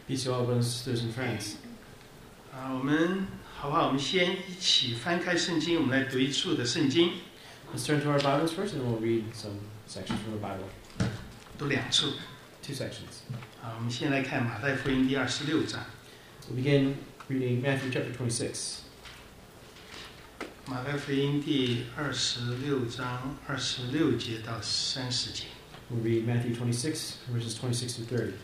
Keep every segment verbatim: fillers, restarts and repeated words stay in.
Peace to all brothers, sisters, and friends. 啊，我们好不好？我们先一起翻开圣经，我们来读一处的圣经。 Let's turn to our Bibles first, and we'll read some sections from the Bible. 读两处。 Two sections. 好，我们先来看马太福音第二十六章。 We'll begin reading Matthew chapter twenty-six. 马太福音第二十六章二十六节到三十节。 We'll read Matthew twenty-six, verses twenty-six to thirty.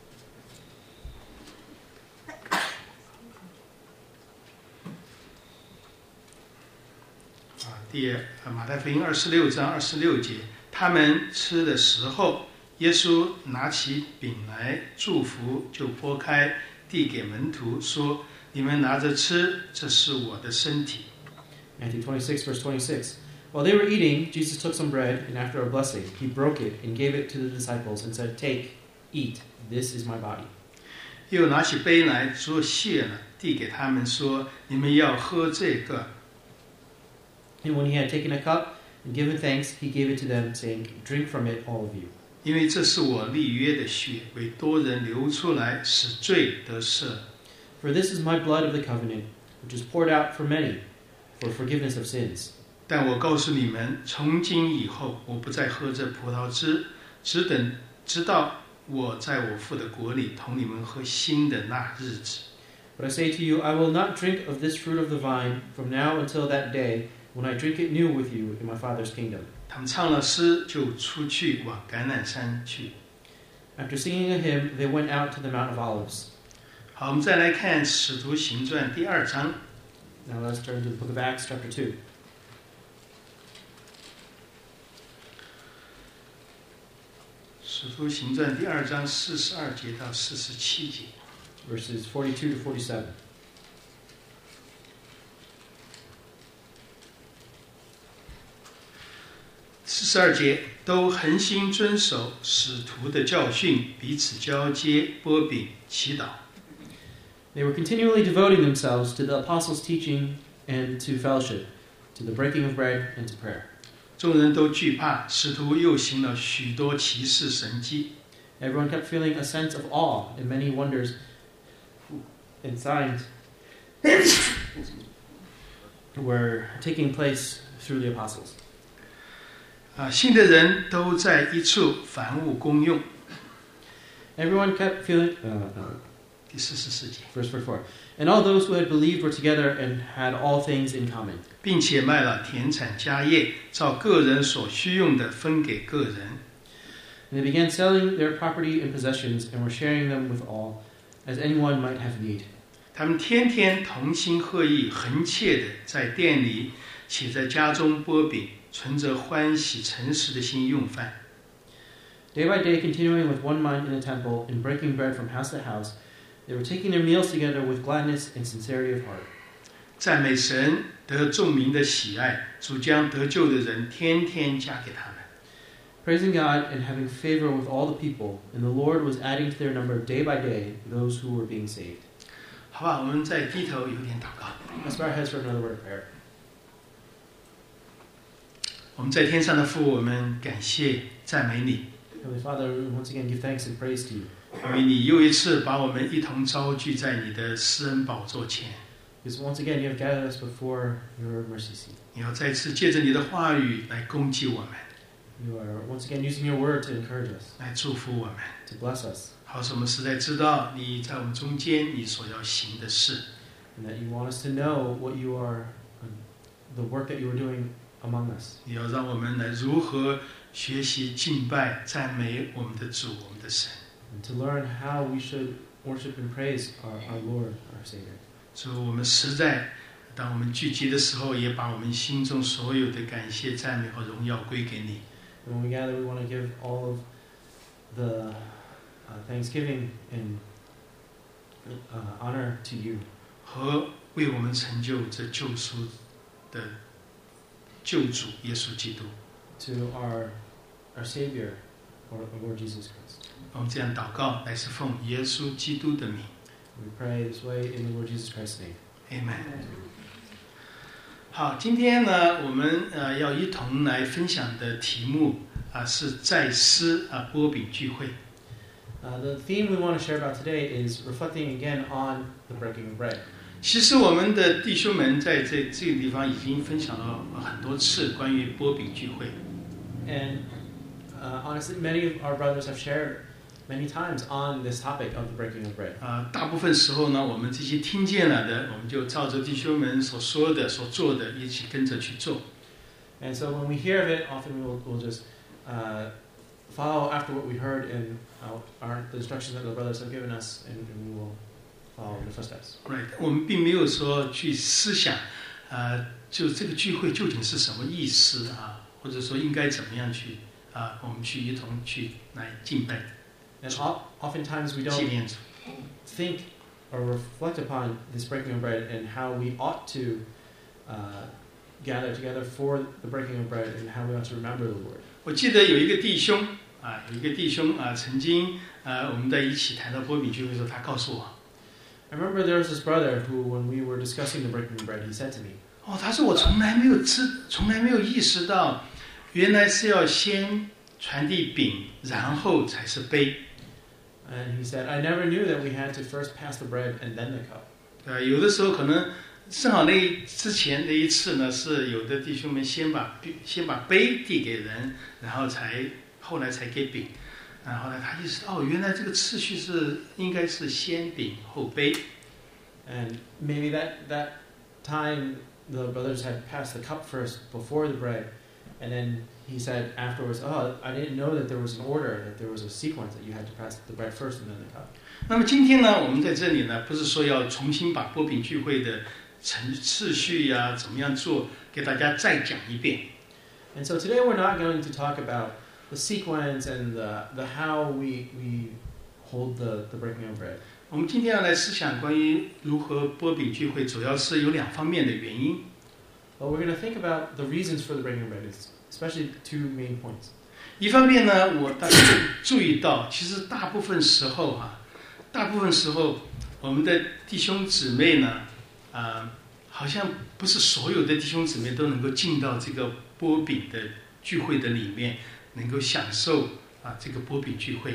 第马太福音二十六章二十六节，他们吃的时候，耶稣拿起饼来祝福，就拨开，递给门徒说：“你们拿着吃，这是我的身体。” Matthew twenty-six, verse twenty-six. While they were eating, Jesus took some bread, and after a blessing, he broke it and gave it to the disciples and said, "Take, eat, this is my body." 又拿起杯来做谢了，递给他们说：“你们要喝这个。” And when he had taken a cup and given thanks, he gave it to them, saying, "Drink from it, all of you. 因为这是我立约的血，为多人流出来，使罪得赦。 For this is my blood of the covenant, which is poured out for many, for forgiveness of sins. 但我告诉你们，从今以后，我不再喝这葡萄汁，只等直到我在我父的国里同你们喝新的那日子。 But I say to you, I will not drink of this fruit of the vine from now until that day, when I drink it new with you in my Father's kingdom." 他们唱了诗，就出去往橄榄山去。 After singing a hymn, they went out to the Mount of Olives. 好，我们再来看《使徒行传》第二章。 Now let's turn to the book of Acts, chapter two. 使徒行传第二章四十二节到四十七节。 Verses forty-two to forty-seven. 四十二节，都恒心遵守使徒的教训，彼此交接，擘饼，祈祷。 They were continually devoting themselves to the apostles' teaching and to fellowship, to the breaking of bread and to prayer. 众人都惧怕，使徒又行了许多奇事神迹。 Everyone kept feeling a sense of awe, and many wonders and signs were taking place through the apostles. 啊，信的人都在一处，凡物公用。 Everyone kept feeling... Uh, uh, 第四十四节， verse forty-four. And all those who had believed were together and had all things in common. 并且卖了田产家业，照个人所需用的分给个人。 And they began selling their property and possessions and were sharing them with all, as anyone might have need. 他们天天同心合意，恒切的在店里，且在家中擘饼，存着欢喜诚实的心用饭。 Day by day, continuing with one mind in the temple and breaking bread from house to house, they were taking their meals together with gladness and sincerity of heart. 赞美神，得众民的喜爱，主将得救的人天天加给他们。 Praising God and having favor with all the people, and the Lord was adding to their number day by day those who were being saved. 好吧，我们再低头有点祷告。 Let's bow our heads for another word of prayer. 我们在天上的父，我们感谢赞美你， Heavenly Father, we once again give thanks and praise to you. 因为你又一次把我们一同召聚在你的施恩宝座前。 Because once again, you have gathered us before your mercy seat. 你要再次借着你的话语来攻击我们， You are once again using your word to encourage us, 来祝福我们， to bless us, 好使我们实在知道你在我们中间你所要行的事。 and that you want us to know what you are, the work that you are doing among us. 你要让我们来如何学习敬拜赞美我们的主我们的神。 And to learn how we should worship and praise our, our Lord, our Savior. 主，我们实在当我们聚集的时候，也把我们心中所有的感谢赞美和荣耀归给你。 And when we gather, we want to give all of the uh, thanksgiving and uh, honor to you, 和为我们成就这救赎的救主耶稣基督。 to our our Savior, our Lord Jesus Christ. 我们这样祷告，乃是奉耶稣基督的名。 We pray this way in the Lord Jesus Christ's name. Amen。好，今天呢，我们呃要一同来分享的题目啊、是在思啊波饼聚会。 Uh, the theme we want to share about today is reflecting again on the breaking of bread. 其实我们的弟兄们在这这个地方已经分享了很多次关于擘饼聚会。 And uh, honestly, many of our brothers have shared many times on this topic of the breaking of bread. 啊、呃，大部分时候呢，我们这些听见了的，我们就照着弟兄们所说的、所做的，一起跟着去做。 And so when we hear of it, often we will we'll just uh, follow after what we heard in uh, our, the instructions that the brothers have given us, and, and we will follow the footsteps. Right， 我们并没有说去思想，呃，就这个聚会究竟是什么意思啊，或者说应该怎么样去啊，我们去一同去来敬拜。 And oftentimes we don't think or reflect upon this breaking of bread and how we ought to uh, gather together for the breaking of bread and how we ought to remember the Lord. 我记得有一个弟兄啊，有一个弟兄啊，曾经啊，我们在一起谈到擘饼聚会的时候，他告诉我。 I remember there was this brother who, when we were discussing the breaking of bread, he said to me, 哦，他说我从来没有知，从来没有意识到，原来是要先传递饼，然后才是杯。 And he said, I never knew that we had to first pass the bread and then the cup. 呃，有的时候可能正好那之前那一次呢，是有的弟兄们先把先把杯递给人，然后才后来才给饼。然后呢，他意识到哦，原来这个次序是应该是先饼后杯。 And maybe that that time the brothers had passed the cup first before the bread, and then he said afterwards, "Oh, I didn't know that there was an order, that there was a sequence that you had to pass the bread first and then the cup." 那么今天呢，我们在这里呢，不是说要重新把擘饼聚会的程次序呀、啊，怎么样做，给大家再讲一遍。 And so today we're not going to talk about the sequence and the the how we we hold the the breaking of bread. 我们今天要来思想关于如何擘饼聚会，主要是有两方面的原因。 But we're going to think about the reasons for the breaking of bread, especially two main points. 一方面呢，我大家注意到，其实大部分时候哈、啊，大部分时候我们的弟兄姊妹呢，啊、呃，好像不是所有的弟兄姊妹都能够进到这个擘饼的聚会的里面，能够享受啊这个擘饼聚会。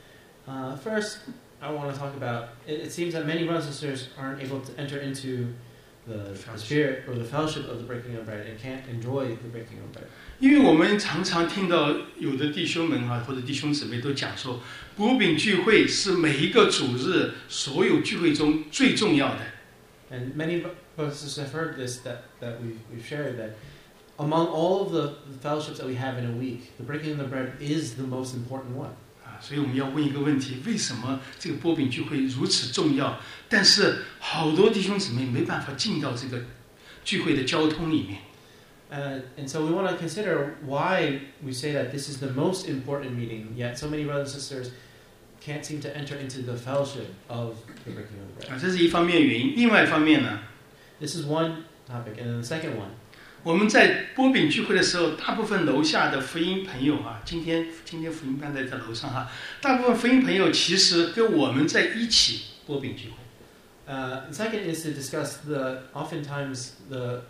Uh, first, I want to talk about. It, it seems that many brothers and sisters aren't able to enter into the, the spirit or the fellowship of the breaking of bread and can't enjoy the breaking of bread. 因为我们常常听到有的弟兄们啊，或者弟兄姊妹都讲说，擘饼聚会是每一个主日所有聚会中最重要的。 And many brothers and sisters have heard this that that we've we've shared that among all of the fellowships that we have in a week, the breaking of the bread is the most important one. 所以我们要问一个问题：为什么这个擘饼聚会如此重要？但是好多弟兄姊妹没办法进到这个聚会的交通里面。 Uh, and so we want to consider why we say that this is the most important meeting, yet so many brothers and sisters can't seem to enter into the fellowship of the breaking of the bread. 啊，这是一方面原因。另外一方面呢 ，This is one topic, and then the second one. 我们在擘饼聚会的时候，大部分楼下的福音朋友啊，今天今天福音班在在楼上哈，大部分福音朋友其实跟我们在一起擘饼聚会。 Uh, the second is to discuss the oftentimes the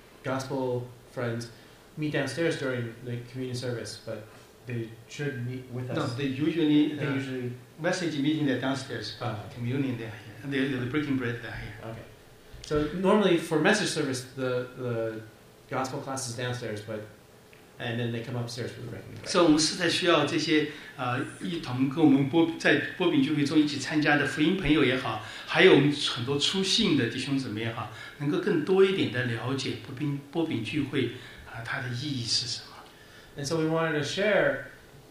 gospel friends meet downstairs during the communion service, but they should meet with us. No, they usually they uh, usually message meeting they're downstairs. Uh, communion they're here. They're, they're breaking bread they're here. Okay. So normally for message service, the the gospel class is downstairs, but and then they come upstairs for the breaking of bread. 所以我们实在需要这些呃一同跟我们擘在擘饼聚会中一起参加的福音朋友也好，还有我们很多初信的弟兄姊妹也好，能够更多一点的了解擘饼擘饼聚会啊、呃、它的意义是什么。 And so we wanted to share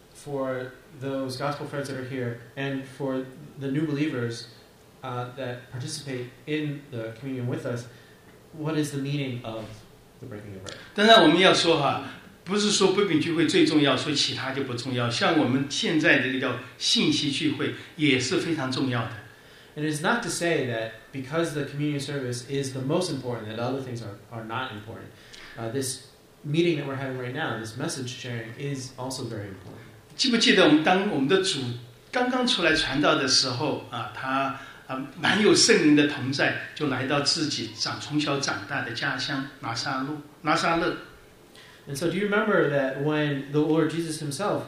for those gospel friends that are here and for the new believers uh, that participate in the communion with us, what is the meaning of the breaking of bread? 当然我们要说哈，不是说擘饼聚会最重要，所以其他就不重要。像我们现在这个叫信息聚会也是非常重要的。 It is not to say that because the communion service is the most important, that other things are, are not important. Uh, this meeting that we're having right now, this message sharing, is also very important. 记不记得我们当我们的主刚刚出来传道的时候啊，他啊满有圣灵的同在，就来到自己长从小长大的家乡拿撒勒拿撒勒。 And so do you remember that when the Lord Jesus himself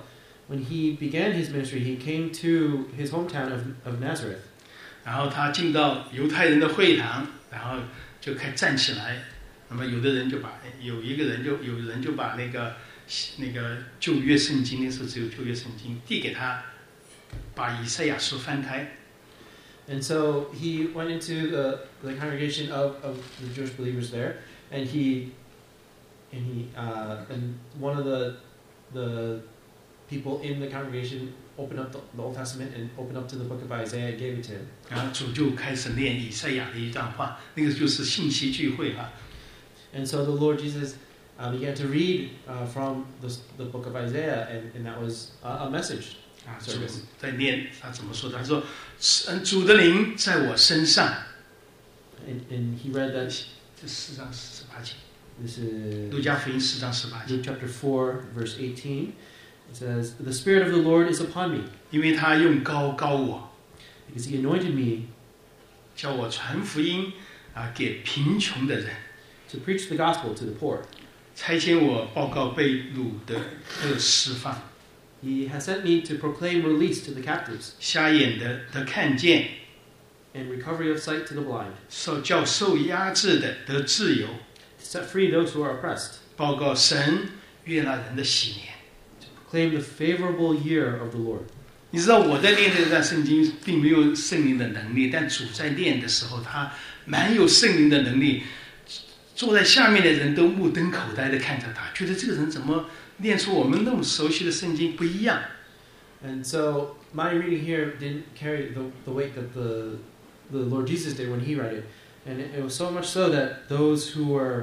when he began his ministry, he came to his hometown of, of Nazareth. 然后他进到犹太人的会堂，然后就开站起来。那么有的人就把有一个人就有人就把那个那个旧约圣经，那时候只有旧约圣经递给他，把以赛亚书翻开。 And so he went into the, the congregation of, of the Jewish believers there, and he and he uh, and one of the the people in the congregation opened up the, the Old Testament and opened up to the book of Isaiah and gave it to him. 然后主就开始念以赛亚的一段话，那个就是信息聚会哈。 And so the Lord Jesus uh, began to read uh, from the, the book of Isaiah, and, and that was a, a message. 啊，主在念他怎么说的？他说：“嗯，主的灵在我身上。” And, and he read that. 这四章十八节。 This is 路加福音四章十八节。 Luke chapter four, verse eighteen. It says, "The Spirit of the Lord is upon me." 因为他用膏膏我， Because he anointed me 叫我传福音啊，给贫穷的人， to preach the gospel to the poor. 差遣我报告被掳的得释放， He has sent me to proclaim release to the captives 瞎眼的得看见， and recovery of sight to the blind, 受叫受压制的得自由， to set free those who are oppressed, 报告神悦纳人的喜年。 to proclaim the favorable year of the Lord. 你知道我在念这段圣经，并没有圣灵的能力，但主在念的时候，他蛮有圣灵的能力。坐在下面的人都目瞪口呆地看着他，觉得这个人怎么念出我们那么熟悉的圣经不一样。 And so my reading here didn't carry the, the weight that the, the Lord Jesus did when he read it. And it, it was so much so that those who were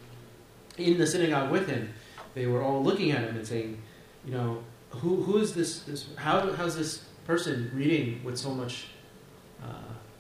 in the synagogue with him, they were all looking at him and saying, you know, who who is this, this how how's this person reading with so much uh,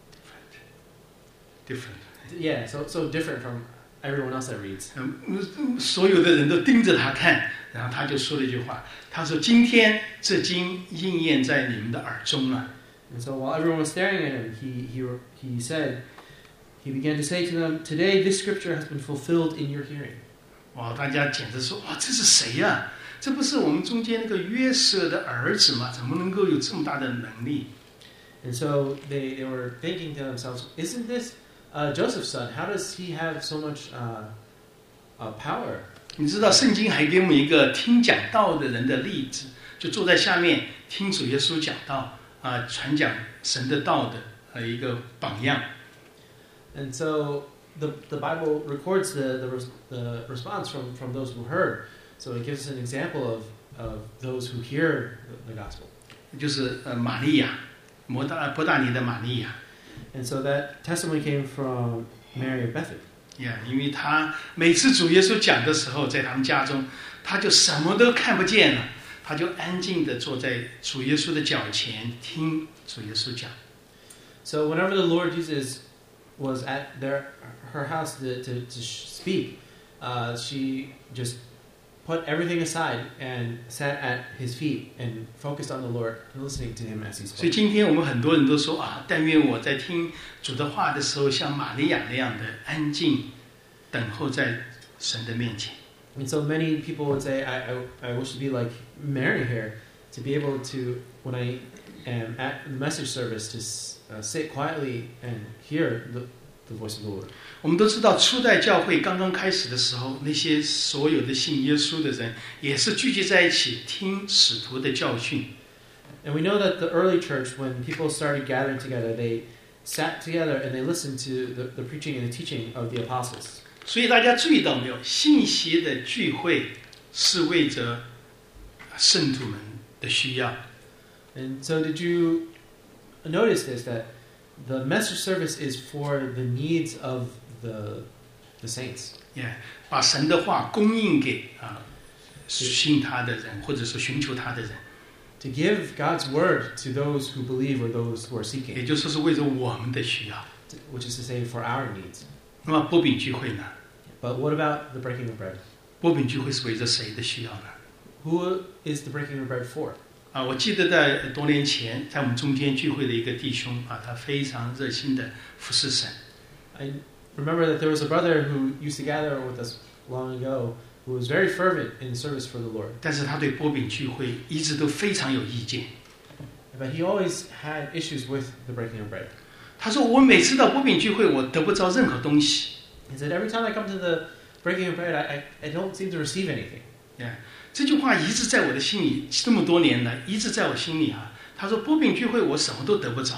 different. yeah, so so different from everyone else that reads. 嗯，所有的人都盯着他看，然后他就说了一句话，他说：“今天这经应验在你们的耳中了。” And so while everyone was staring at him, he he he said, he began to say to them, "Today this scripture has been fulfilled in your hearing." 哇，大家简直说：“哇，这是谁呀、啊？这不是我们中间那个约瑟的儿子吗？怎么能够有这么大的能力？” And so they, they were thinking to themselves, "Isn't this uh, Joseph's son? How does he have so much uh, uh, power?" 你知道圣经还给我们一个听讲道的人的例子，就坐在下面听主耶稣讲道啊，传讲神的道的呃一个榜样。 And so the the Bible records the the, res, the response from, from those who heard. So it gives us an example of, of those who hear the, the gospel. 就是呃玛利亚，摩大伯大尼的玛利亚。 And so that testimony came from Mary of Bethany. 呀，因为他每次主耶稣讲的时候，在他们家中，他就什么都看不见了，他就安静地坐在主耶稣的脚前听主耶稣讲。 So whenever the Lord Jesus was at their her house to, to, to speak, uh, she just put everything aside and sat at his feet and focused on the Lord, listening to him as he 所以 spoke. 今天我们很多人都说啊，但愿我在听主的话的时候，像玛利亚那样的安静，等候在神的面前。 And so many people would say, I, I, I wish to be like Mary here, to be able to, when I am at the message service, to uh, sit quietly and hear the, the voice of the Lord. 我们都知道，初代教会刚刚开始的时候，那些所有的信耶稣的人，也是聚集在一起听使徒的教训。 And we know that the early church, when people started gathering together, they sat together and they listened to the, the preaching and the teaching of the apostles. 所以大家注意到没有？信息的聚会是为着圣徒们的需要。 And so did you notice this, that the message service is for the needs of the, the saints? Yeah, 把神的话供应给啊信他的人，或者是寻求他的人。 To give God's word to those who believe or those who are 也 seeking, 就是说是为着我们的需要。 which is to say for our needs. 那么波饼聚会呢？ But what about the breaking of bread? 波饼聚会是为着谁的需要呢？ Who is the breaking of bread for? 啊，我记得在多年前，在我们中间聚会的一个弟兄啊，他非常热心的服侍神。 I remember that there was a brother who used to gather with us long ago, who was very fervent in service for the Lord. 但是他对波饼聚会一直都非常有意见。 But he always had issues with the breaking of bread. 他说：“我每次到波饼聚会，我得不着任何东西。” He said, every time I come to the breaking of bread, I, I, I don't seem to receive anything. Yeah. 这句话一直在我的心里，这么多年来一直在我心里啊。他说：“波饼聚会，我什么都得不着。”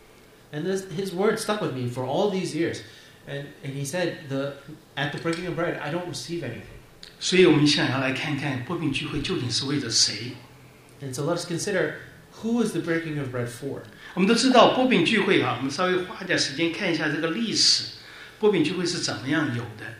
And this, his word stuck with me for all these years. And, and he said, the, at the breaking of bread, I don't receive anything. 所以我们想要来看看波饼聚会究竟是为着谁。 And so let us consider, who is the breaking of bread for? 我们都知道波饼聚会啊，我们稍微花点时间看一下这个历史，波饼聚会是怎么样有的。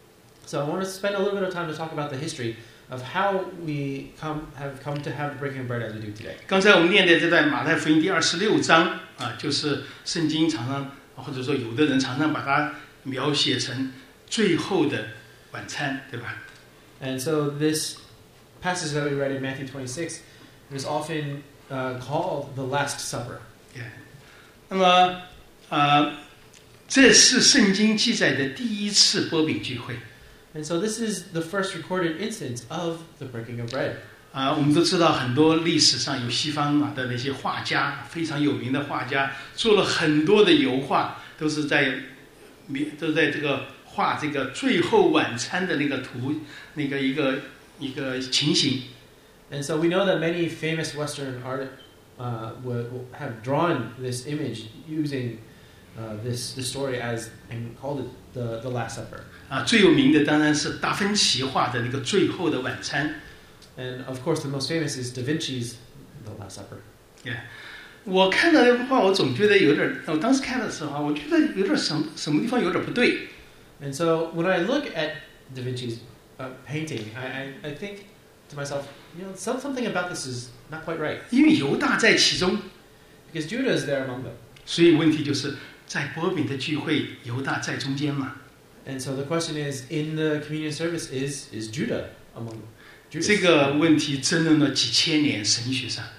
So I want to spend a little bit of time to talk about the history of how we come have come to have the breaking of bread as we do today. 刚才我们念的这段马太福音第二十六章啊，就是圣经常常或者说有的人常常把它描写成最后的晚餐，对吧？ And so this passage that we read in Matthew twenty-six is often uh, called the Last Supper. Yeah. 那么呃，这是圣经记载的第一次波饼聚会。 And so this is the first recorded instance of the breaking of bread. 啊，我们都知道很多历史上有西方啊的那些画家，非常有名的画家，做了很多的油画，都是在都在这个画这个最后晚餐的那个图，那个一个一个情形。 And so we know that many famous Western art uh, will, will have drawn this image using uh, this, this story as and called it the, the Last Supper. 啊，最有名的当然是达芬奇画的那个最后的晚餐。 And of course, the most famous is Da Vinci's The Last Supper. Yeah. 我看到那幅画，我总觉得有点，我当时看的时候啊，我觉得有点什什么地方有点不对。 And so when I look at Da Vinci's uh, painting, I, I, I think to myself, you know, some, something about this is not quite right. 因为犹大在其中， Because Judah is there among them. 所以问题就是在波饼的聚会，犹大在中间嘛。 And so the question is, in the communion service, is, is Judah among them? 这个问题争论了几千年神学上。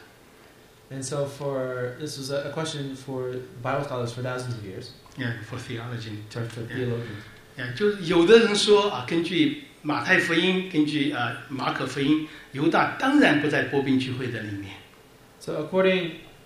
And so for this was a, a question for Bible scholars for thousands of years. Yeah, for theology. For, for theologians. Yeah, 就是有的人说啊，根据马太福音，根据啊马可福音，犹大当然不在波饼聚会的里面。 So according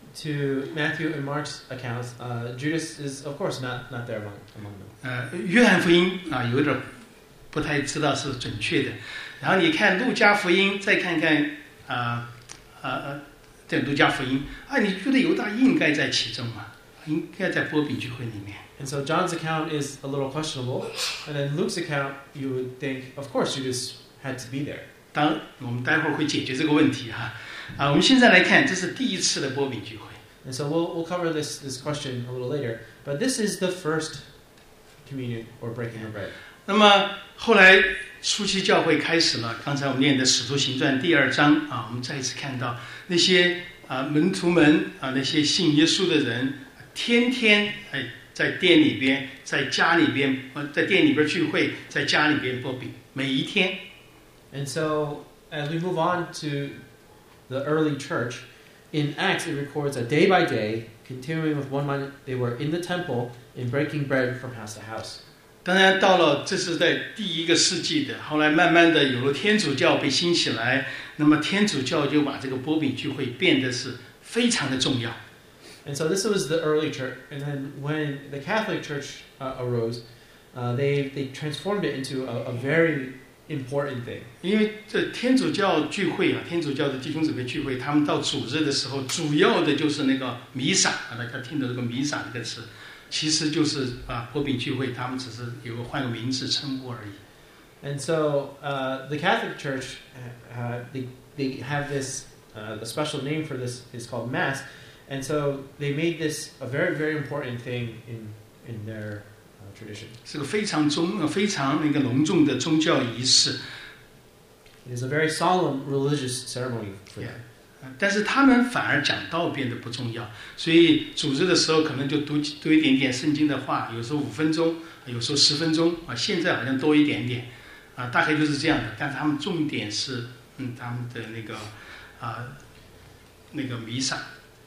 to Matthew and Mark's accounts, uh, Judas is of course not not there among among them. 呃，约翰福音啊，有点不太知道是准确的。然后你看路加福音，再看看啊啊啊，这路加福音啊，你觉得犹大应该在其中吗？应该在波饼聚会里面。 And so John's account is a little questionable, and then Luke's account, you would think, of course, Judas had to be there. 当然，我们待会儿会解决这个问题哈。啊，我们现在来看，这是第一次的波饼聚会。 And so we'll we'll cover this this question a little later, but this is the first communion or breaking of bread. 那么后来初期教会开始了，刚才我们念的《使徒行传》第二章啊，我们再一次看到那些啊门徒们啊，那些信耶稣的人，天天哎在店里边，在家里边，呃，在店里边聚会，在家里边波饼，每一天。 And so as we move on to the early church, in Acts it records that day by day, continuing with one mind, they were in the temple and breaking bread from house to house. 当然，到了这是在第一个世纪的，后来慢慢的有了天主教被兴起来，那么天主教就把这个波饼聚会变得是非常的重要。 And so this was the early church, and then when the Catholic Church uh, arose, uh, they they transformed it into a, a very important thing. 因为这天主教聚会啊，天主教的弟兄姊妹聚会，他们到主日的时候，主要的就是那个弥撒啊，大家听到这个弥撒这个词。其实就是啊，波饼聚会，他们只是有个换个名字称呼而已。 And so uh, the Catholic Church, uh, they they have this uh, the special name for this is called Mass, and so they made this a very very important thing in in their uh, tradition. 是个非常宗非常那个隆重的宗教仪式。 It is a very solemn religious ceremony for them. Yeah. 但是他们反而讲道变得不重要，所以组织的时候可能就读读一点点圣经的话，有时候五分钟，有时候十分钟啊，现在好像多一点点啊，大概就是这样的。但是他们重点是嗯他们的那个啊那个弥撒。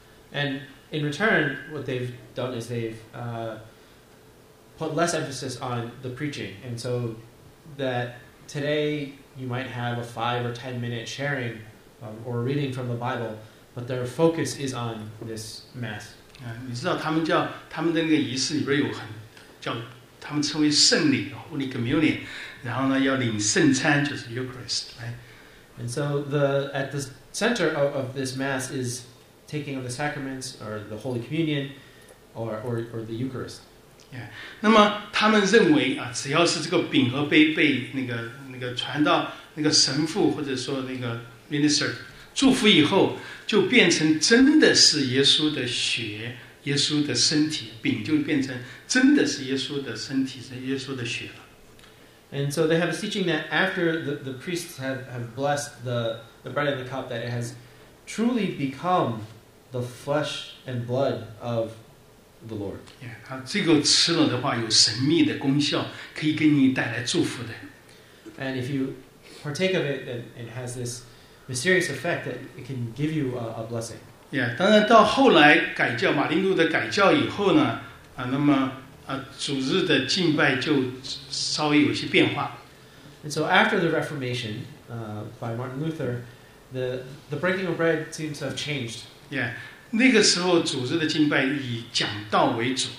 And in return, what they've done is they've uh, put less emphasis on the preaching, and so that today you might have a five or ten minute sharing um, or reading from the Bible, but their focus is on this Mass. 啊，你知道他们叫他们的那个仪式里边有很叫他们称为圣礼 Holy Communion， 然后呢要领圣餐就是 Eucharist，right？ And so the at the center of, of this Mass is taking of the sacraments or the Holy Communion or or, or the Eucharist. Yeah. 那么他们认为啊，只要是这个饼和杯被那个那个传到那个神父或者说那个 minister 祝福以后，就变成真的是耶稣的血，耶稣的身体，饼就变成真的是耶稣的身体，是耶稣的血了。 And so they have a teaching that after the, the priests have, have blessed the, the bread and the cup, that it has truly become the flesh and blood of the Lord. Yeah, 它这个吃了的话有神秘的功效，可以给你带来祝福的。 And if you partake of it, it, it has this mysterious effect that it can give you a, a blessing. Yeah, 当然到后来改教马丁路的改教以后呢，啊，那么啊主日的敬拜就稍微有些变化。 And so after the Reformation uh, by Martin Luther, the the breaking of bread seems to have changed. Yeah, 那个时候主日的敬拜以讲道为主。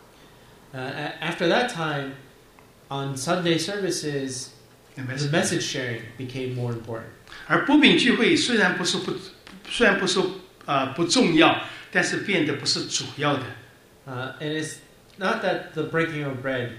Uh, after that time, on Sunday services, the message sharing became more important. 而波饼聚会虽然不是不虽然不是啊、呃、不重要，但是变得不是主要的。 Uh, and it's not that the breaking of bread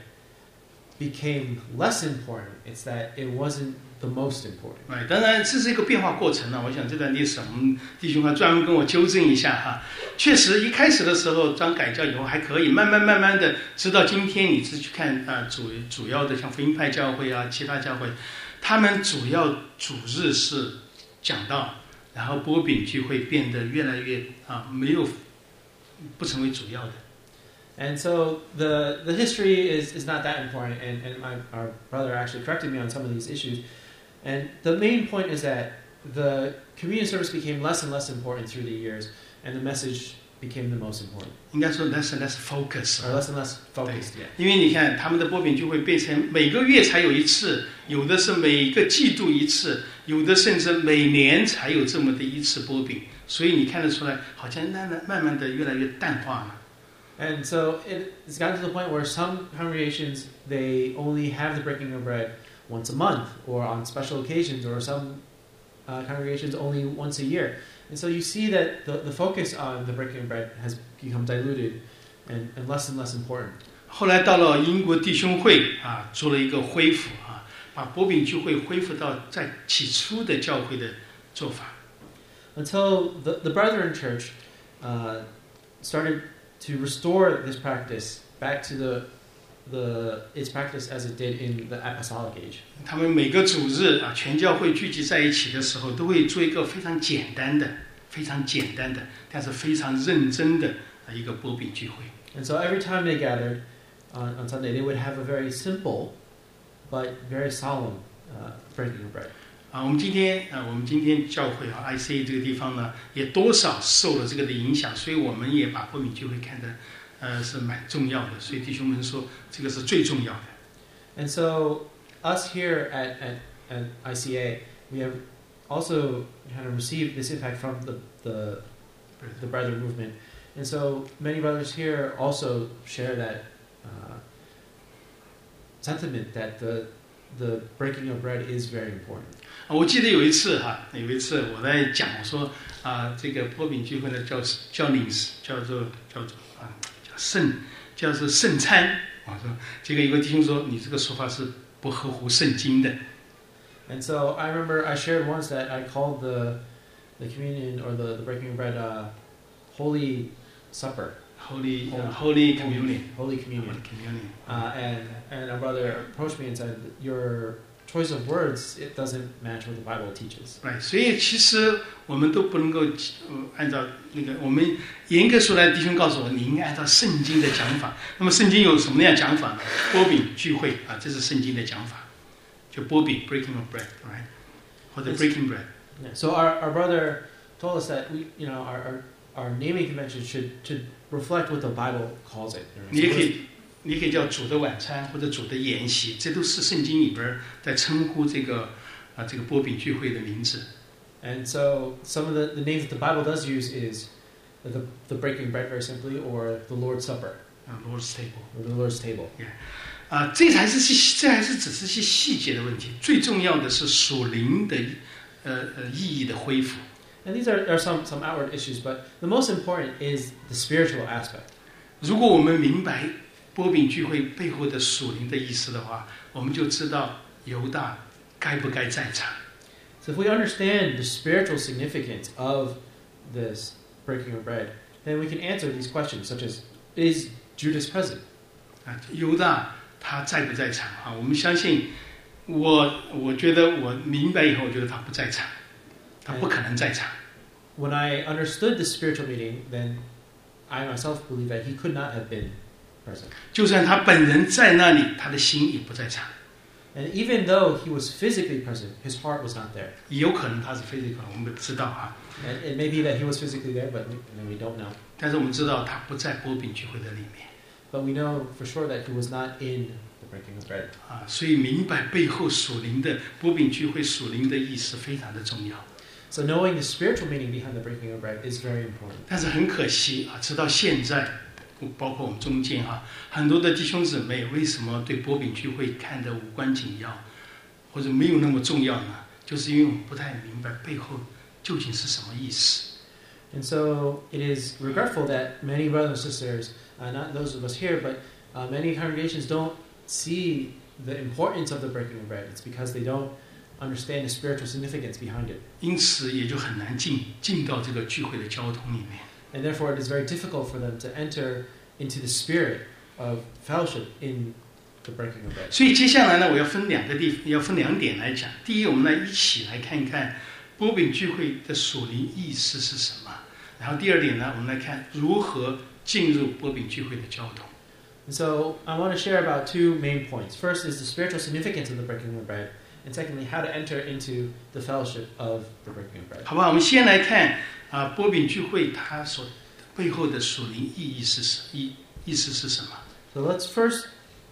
became less important; it's that it wasn't the most important. 哎，当然这是一个变化过程啊。我想这段历史，我们弟兄还专门跟我纠正一下哈。确实，一开始的时候，当改教以后还可以，慢慢慢慢的，直到今天，你是去看啊、呃、主主要的像福音派教会啊，其他教会。他们主要主日是讲道，然后波饼聚会变得越来越啊没有不成为主要的。 And so the the history is, is not that important, and, and my, our brother actually corrected me on some of these issues. And the main point is that the communion service became less and less important through the years, and the message became the most important. 应该说 less and less focus， or less and less focused. Yeah. 因为你看他们的波饼聚会变成每个月才有一次，有的是每个季度一次，有的甚至每年才有这么的一次波饼，所以你看得出来，好像慢慢慢慢的越来越淡化了。 And so it's gotten to the point where some congregations, they only have the breaking of bread once a month or on special occasions, or some uh, congregations only once a year. And so you see that the, the focus on the breaking of bread has become diluted and, and less and less important. 后来到了英国弟兄会啊，做了一个恢复啊，把波饼聚会恢复到在起初的教会的做法。 Until the, the Brethren Church uh, started to restore this practice back to the the its practice as it did in the apostolic age. 他们每个主日啊，全教会聚集在一起的时候，都会做一个非常简单的、非常简单的，但是非常认真的啊一个波饼聚会。 And so every time they gathered on, on Sunday, they would have a very simple but very solemn uh, breaking of bread. 啊，我们今天啊，我们今天教会啊 ，I C A 这个地方呢，也多少受了这个的影响，所以我们也把波饼聚会看得，呃，是蛮重要的。所以弟兄们说，这个是最重要的。 And so us here at, at, at I C A, we have also kind of received this impact from the the the Brethren movement, and so many brothers here also share that uh, sentiment that the the breaking of bread is very important. 我记得有一次哈，有一次我在讲，我说啊，这个波饼聚会呢叫叫领叫做叫做啊叫圣叫做圣餐。我说这个有个弟兄说你这个说法是不合乎圣经的。 And so I remember I shared once that I called the the communion or the, the breaking of bread uh, Holy Supper. Holy uh, Holy Communion. Holy Communion. Holy Communion. Uh, and and a brother approached me and said, "Your choice of words it doesn't match what the Bible teaches." Right. 所以其实我们都不能够呃按照那个我们严格说来，弟兄告诉我，你应该按照圣经的讲法。那么圣经有什么样讲法呢？波饼聚会啊，这是圣经的讲法，就波饼 breaking of bread, right? 或者 breaking bread. Yeah. So our our brother told us that we, you know, our our, our naming convention should should reflect what the Bible calls it. 你也可以你可以叫主的晚餐或者主的筵席，这都是圣经里边在称呼这个啊这个波饼聚会的名字。 And so some of the, the names that the Bible does use is the, the breaking bread very simply, or the Lord's Supper, uh, Lord's table, or the Lord's table. Yeah. 啊，这还是这还是只是些细节的问题，最重要的是属灵的呃呃意义的恢复。 And these are, are some, some outward issues, but the most important is the spiritual aspect. 如果我们明白波饼聚会背后的属灵的意思的话，我们就知道犹大该不该在场。 So if we understand the spiritual significance of this breaking of bread, then we can answer these questions, such as, is Judas present? 啊，犹大他在不在场啊？我们相信，我我觉得我明白以后，我觉得他不在场，他不可能在场。 When I understood the spiritual meaning, then I myself believe that he could not have been present. 就算他本人在那里，他的心也不在场。 And even though he was physically present, his heart was not there. 有可能他是 physical， 我们不知道啊。 And it may be that he was physically there, but we, we don't know. 但是我们知道他不在波饼聚会的里面。 But we know for sure that he was not in the breaking of bread. 啊，所以明白背后属灵的波饼聚会属灵的意思非常的重要。 So knowing the spiritual meaning behind the breaking of bread is very important. 但是很可惜啊，直到现在。包括我们中间哈，很多的弟兄姊妹为什么对波饼聚会看得无关紧要，或者没有那么重要呢？就是因为我们不太明白背后究竟是什么意思。 And so it is regretful that many brothers and sisters, uh, not those of us here, but uh, many congregations don't see the importance of the breaking of bread. It's because they don't understand the spiritual significance behind it. 因此也就很难进进到这个聚会的交通里面。 And therefore, it is very difficult for them to enter into the spirit of fellowship in the breaking of bread. 所以接下来呢，我要分两个地，要分两点来讲。第一，我们来一起来看看波饼聚会的属灵意思是什么。然后第二点呢，我们来看如何进入波饼聚会的交通。 And so I want to share about two main points. First is the spiritual significance of the breaking of bread, and secondly, how to enter into the fellowship of the breaking of bread. 好吧，我们先来看。啊，波饼聚会它所背后的属灵意义是什意意思是什么 So let's first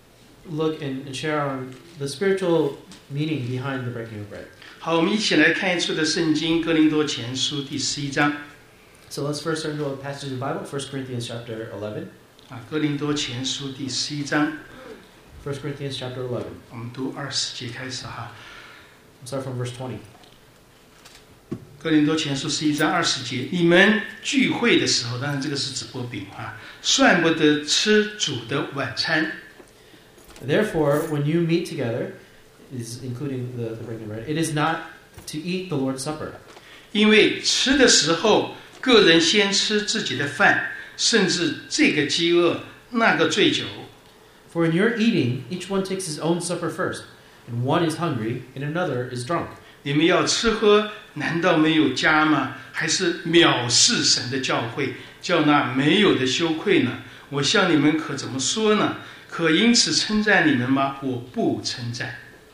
look and, and share on the spiritual meaning behind the breaking of bread. 好，我们一起来看一处的圣经《哥林多前书》第十一章。 So let's first turn to a passage of the Bible, First Corinthians chapter eleven. 啊，《哥林多前书》第十一章。 First Corinthians chapter eleven. 我们读二十节开始哈。 We'll start from verse twenty. 哥林多前书十一章二十节，你们聚会的时候，当然这个是指波饼啊，算不得吃主的晚餐。 Therefore, when you meet together, is including the, the breaking of bread, it is not to eat the Lord's Supper. 因为吃的时候，个人先吃自己的饭，甚至这个饥饿，那个醉酒。 For in your eating, each one takes his own supper first, and one is hungry, and another is drunk. 你们要吃喝，难道没有家吗？还是藐视神的教会，叫那没有的羞愧呢？我向你们可怎么说呢？可因此称赞你们吗？我不称赞。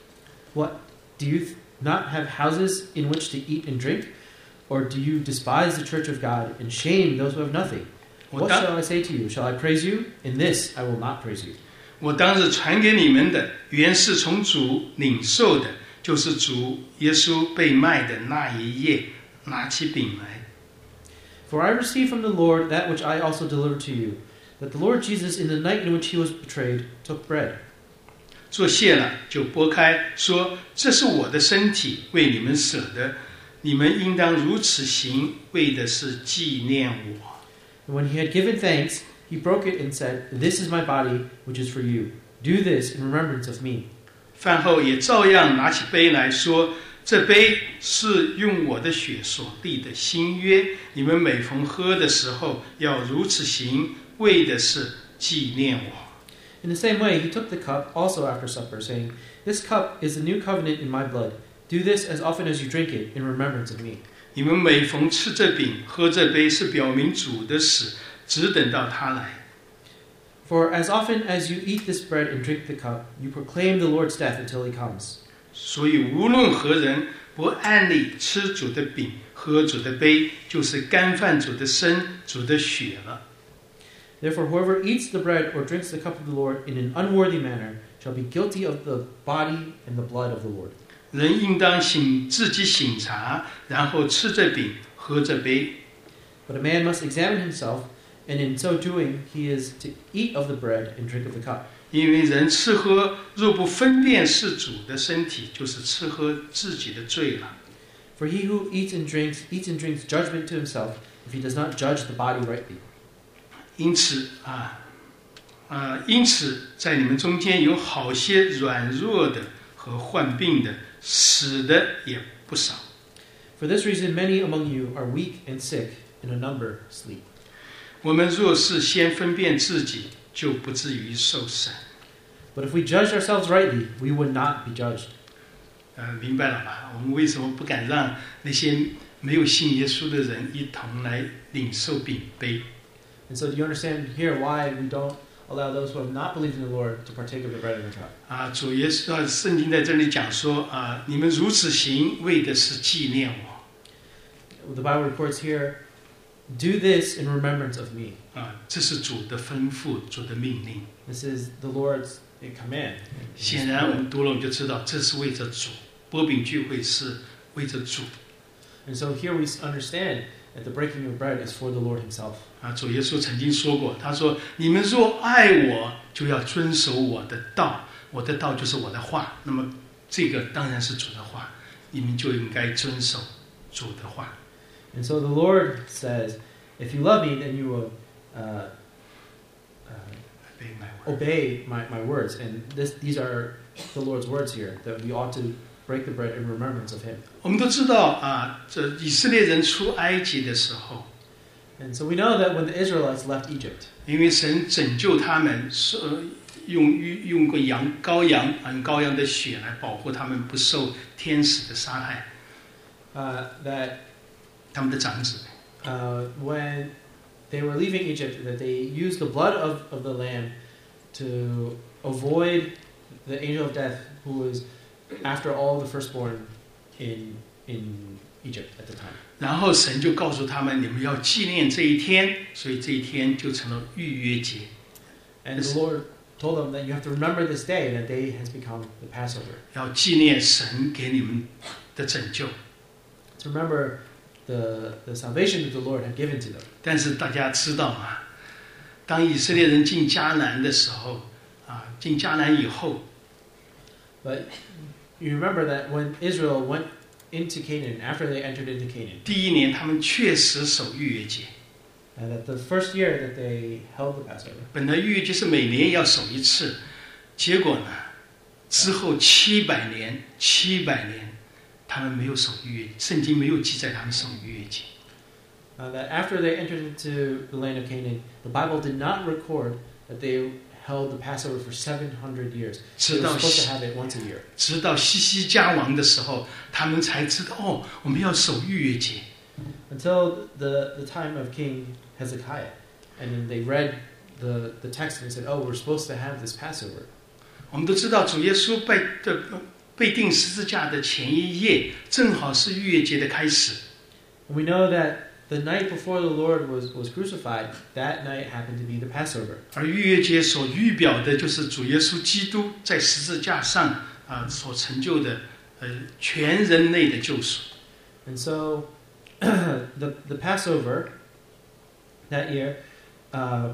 What? Do you not have houses in which to eat and drink? Or do you despise the church of God and shame those who have nothing? What shall I say to you? Shall I praise you? In this I will not praise you. 我当日传给你们的，原是从主领受的。就是主耶稣被卖的那一夜，拿起饼来。 For I received from the Lord that which I also delivered to you, that the Lord Jesus, in the night in which he was betrayed, took bread. 做谢了，就拨开，说：“这是我的身体，为你们舍的，你们应当如此行，为的是纪念我。” And when he had given thanks, he broke it and said, "This is my body, which is for you. Do this in remembrance of me." 饭后也照样拿起杯来说：“这杯是用我的血所立的新约，你们每逢喝的时候，要如此行，为的是纪念我。” In the same way, he took the cup also after supper, saying, "This cup is the new covenant in my blood. Do this as often as you drink it in remembrance of me." 你们每逢吃这饼、喝这杯，是表明主的死，只等到他来。 For as often as you eat this bread and drink the cup, you proclaim the Lord's death until he comes. 所以无论何人不按例吃主的饼、喝主的杯，就是干犯主的身、主的血了。 Therefore, whoever eats the bread or drinks the cup of the Lord in an unworthy manner shall be guilty of the body and the blood of the Lord. 人应当醒自己醒察，然后吃这饼，喝这杯。 But a man must examine himself, and in so doing, he is to eat of the bread and drink of the cup. 因为人吃喝若不分辨是主的身体，就是吃喝自己的罪了。 For he who eats and drinks, eats and drinks judgment to himself, if he does not judge the body rightly. 因此啊，啊，因此在你们中间有好些软弱的和患病的，死的也不少。 For this reason, many among you are weak and sick, and a number sleep. 我们若是先分辨自己，就不至于受审。 But if we judged ourselves rightly, we would not be judged. 呃，明白了吧？我们为什么不敢让那些没有信耶稣的人一同来领受饼杯？ And so do you understand here why we don't allow those who have not believed in the Lord to partake of the bread and the cup? 啊，主耶稣啊，圣经在这里讲说啊，你们如此行，为的是纪念我。 The Bible reports here, do this in remembrance of me. 啊，这是主的吩咐，主的命令。 This is the Lord's command. 显然，我们读了我们就知道，这是为着主。擘饼聚会是为着主。 And so here we understand that the breaking of bread is for the Lord Himself. 啊，主耶稣曾经说过，他说：“你们若爱我，就要遵守我的道。我的道就是我的话。那么，这个当然是主的话，你们就应该遵守主的话。” And so the Lord says, if you love me, then you will uh, uh, obey my, my words. And this, these are the Lord's words here, that we ought to break the bread in remembrance of Him. 我们都知道啊，这以色列人出埃及的时候， And so we know that when the Israelites left Egypt, 因为神拯救他们，是用用用过羊羔羊，用羔羊的血来保护他们不受天使的杀害。 uh, that 他们的长子。 uh, when they were leaving Egypt, that they used the blood of, of the lamb to avoid the angel of death, who was after all the firstborn in in Egypt at the time. 然后神就告诉他们，你们要纪念这一天，所以这一天就成了逾越节。 And the Lord told them that you have to remember this day, that day has become the Passover. 要纪念神给你们的拯救。 To remember the the salvation that the Lord had given to them. 但是大家知道吗？当以色列人进迦南的时候，啊，进迦南以后， But you remember that when Israel went into Canaan, after they entered into Canaan, 第一年他们确实守逾越节。 and that the first year that they held the Passover, 本来逾越节是每年要守一次，结果呢，之后七百年，七百年，他们没有守逾越，圣经没有记载他们守逾越节。 uh, that after they entered into the land of Canaan, the Bible did not record that they held the Passover for seven hundred years. They 直 were 到 supposed to have it once a year. 直到西西家王的时候，他们才知道哦，我们要守逾越节。 Until the, the time of King Hezekiah. And then they read the, the text and said, oh, we're supposed to have this Passover. 我们都知道主耶稣被的被钉十字架的前一夜，正好是逾越节的开始。 And we know that the night before the Lord was, was crucified, that night happened to be the Passover. 而逾越节所预表的就是主耶稣基督在十字架上啊所成就的呃全人类的救赎。 And so the, the Passover that year uh,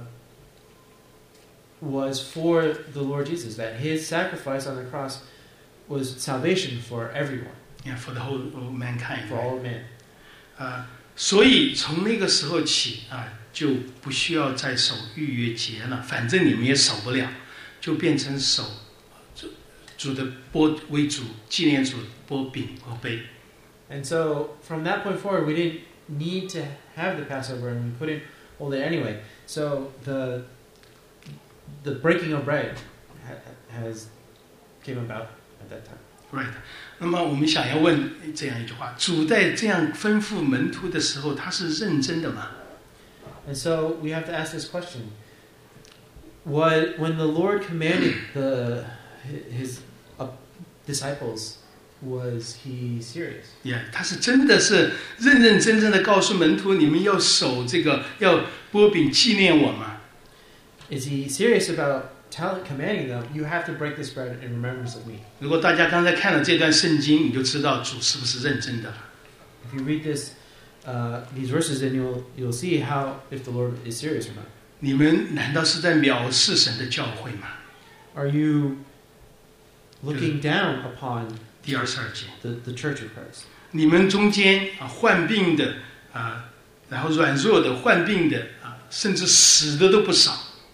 was for the Lord Jesus, that His sacrifice on the cross was salvation for everyone, Yeah, for the whole of mankind. for all men. 啊，所以从那个时候起啊，就不需要再守逾越节了，反正你们也守不了，就变成守主主的钵为主纪念主钵饼和杯。 And so from that point forward, we didn't need to have the Passover, and we couldn't hold it anyway. So the the breaking of bread ha- has came about at that time. Right. 那么我们想要问这样一句话：主在这样吩咐门徒的时候，他是认真的吗？ And so we have to ask this question: What when the Lord commanded the His uh, disciples, was He serious? Yeah, 他是真的是认认真真的告诉门徒，你们要守这个，要擘饼纪念我吗？ Is he serious about telling, commanding them, you have to break this bread in remembrance of me? 如果大家刚才看了这段圣经，你就知道主是不是认真的了。 If you read this, uh, these verses, then you'll you'll see how if the Lord is serious or not. 你们难道是在藐视神的教会吗？ Are you looking down upon 第二十二节， the, the Church of Christ? 你们中间啊患病的啊，然后软弱的、患病的啊，甚至死的都不少。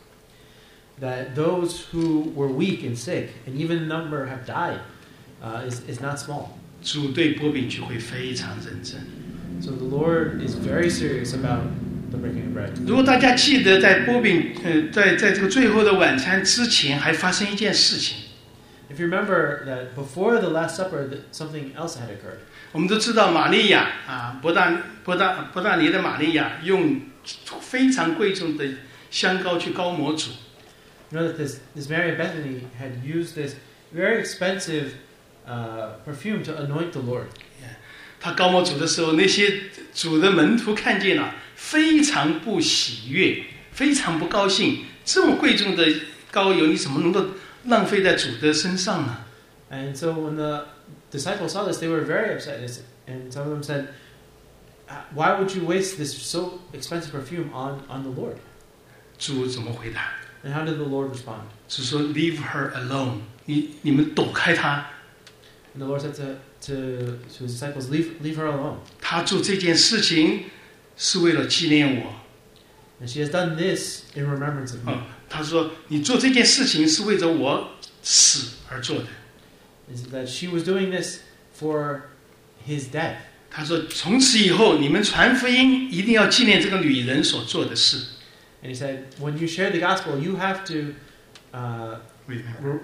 That those who were weak and sick, and even the number have died, uh, is is not small. 主对波饼聚会非常认真。 So the Lord is very serious about the breaking of bread. 如果大家记得，在波饼呃，在在这个最后的晚餐之前，还发生一件事情。 If you remember that before the Last Supper, that something else had occurred. 我们都知道，玛利亚啊，伯大伯大伯大尼的玛利亚用非常贵重的香膏去膏抹主。 You know that this, this Mary of Bethany had used this very expensive uh, perfume to anoint the Lord. 他膏抹主的时候，那些主的门徒看见了，非常不喜悦，非常不高兴。这么贵重的膏油，你怎么能够浪费在主的身上呢？ And so when the disciples saw this, they were very upset. And some of them said, why would you waste this so expensive perfume on, on the Lord? 主怎么回答？ And how did the Lord respond? 主说 ：“Leave her alone， 你你们躲开她。 And the Lord said to, to, to his disciples, leave, leave her alone. 她做这件事情是为了纪念我。 And she has done this in remembrance of me. 嗯，他说你做这件事情是为着我死而做的。 Is that she was doing this for his death. 他说从此以后，你们传福音一定要纪念这个女人所做的事。 And he said, when you share the gospel, you have to uh, re-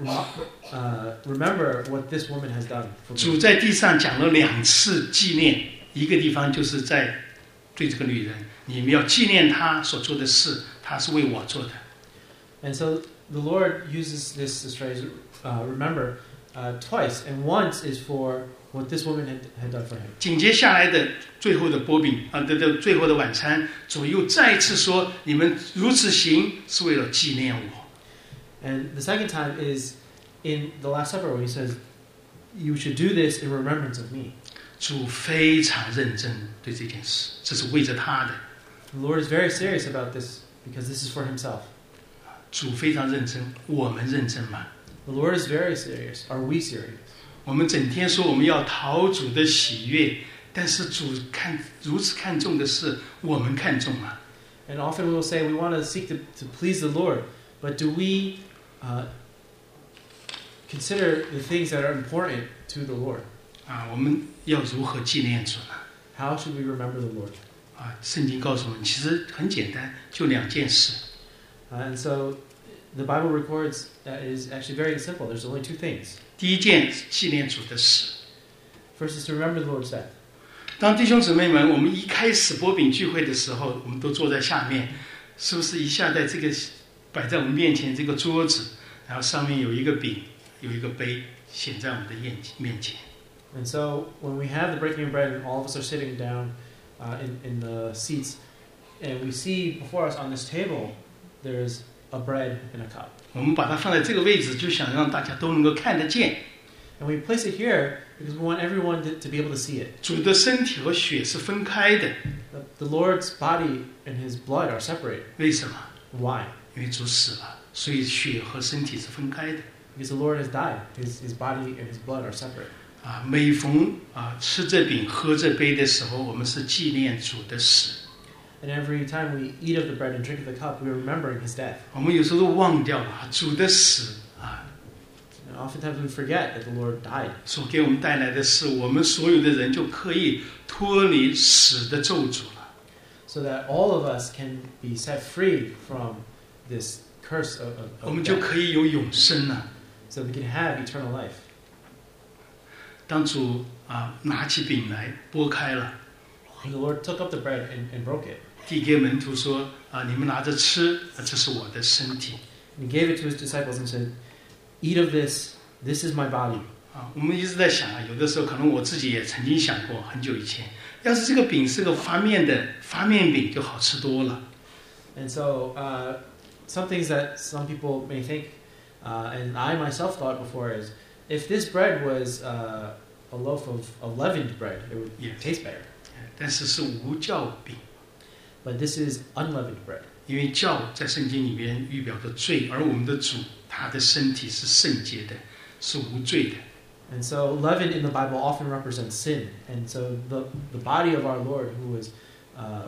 uh, remember what this woman has done for 主 me. 在地上讲了两次纪念，一个地方就是在对这个女人，你们要纪念她所做的事，她是为我做的。 And so the Lord uses this, this phrase, uh, remember, uh, twice. And once is for what this woman had, had done for him. 紧接下来的最后的波饼啊，的的最后的晚餐，主又再次说：你们如此行是为了纪念我。 And the second time is in the Last Supper when he says, you should do this in remembrance of me. 主非常认真对这件事，这是为着他的。 The Lord is very serious about this because this is for himself. 主非常认真，我们认真吗？ The Lord is very serious. Are we serious? 我们整天说我们要讨主的喜悦，但是主看如此看重的事，我们看重吗？ And often we will say we want to seek to, to please the Lord, but do we uh, consider the things that are important to the Lord? 啊，我们要如何纪念主呢？ How should we remember the Lord? 啊，圣经告诉我们，其实很简单，就两件事。 Uh, and so the Bible records that it is actually very simple. There's only two things. 第一件是纪念主的死。 First is to remember the Lord's death. 当弟兄姊妹们，我们一开始波饼聚会的时候，我们都坐在下面，是不是一下在这个摆在我们面前这个桌子，然后上面有一个饼，有一个杯，显在我们的面面前。 And so when we have the breaking of bread and all of us are sitting down uh, in, in the seats, and we see before us on this table, there's a bread and a cup. 我们把它放在这个位置，就想让大家都能够看得见。 And we place it here because we want everyone to, to be able to see it. 主的身体和血是分开的， The, the Lord's body and his blood are separated. 为什么？ Why? 因为主死了，所以血和身体是分开的。 Because the Lord has died. His, his body and his blood are separate. 啊，每逢啊吃这饼、喝这杯的时候，我们是纪念主的死。 And every time we eat of the bread and drink of the cup, we're remembering his death. 我们有时候都忘掉了啊主的死啊， And oftentimes we forget that the Lord died. 所给我们带来的是，我们所有的人就可以脱离死的咒诅了。 So that all of us can be set free from this curse of, of, 我 of 们就 death. 可以有永生了。 So we can have eternal life. 当主啊拿起饼来拨开了， And the Lord took up the bread and, and broke it. 递给门徒说：“啊，你们拿着吃，啊这是我的身体。 And he gave it to his disciples and said, eat of this. This is my body. ” 啊，我们一直在想啊，有的时候可能我自己也曾经想过，很久以前，要是这个饼是个发面的发面饼，就好吃多了。 And so uh, some things that some people may think, uh, and I myself thought before, is if this bread was uh, a loaf of, of leavened bread, it would Yes. taste better. 但是是无酵饼， But this is unleavened bread. 因为酵在圣经里面预表着罪，而我们的主他的身体是圣洁的，是无罪的。 And so leaven in the Bible often represents sin. And so the, the body of our Lord, who is uh,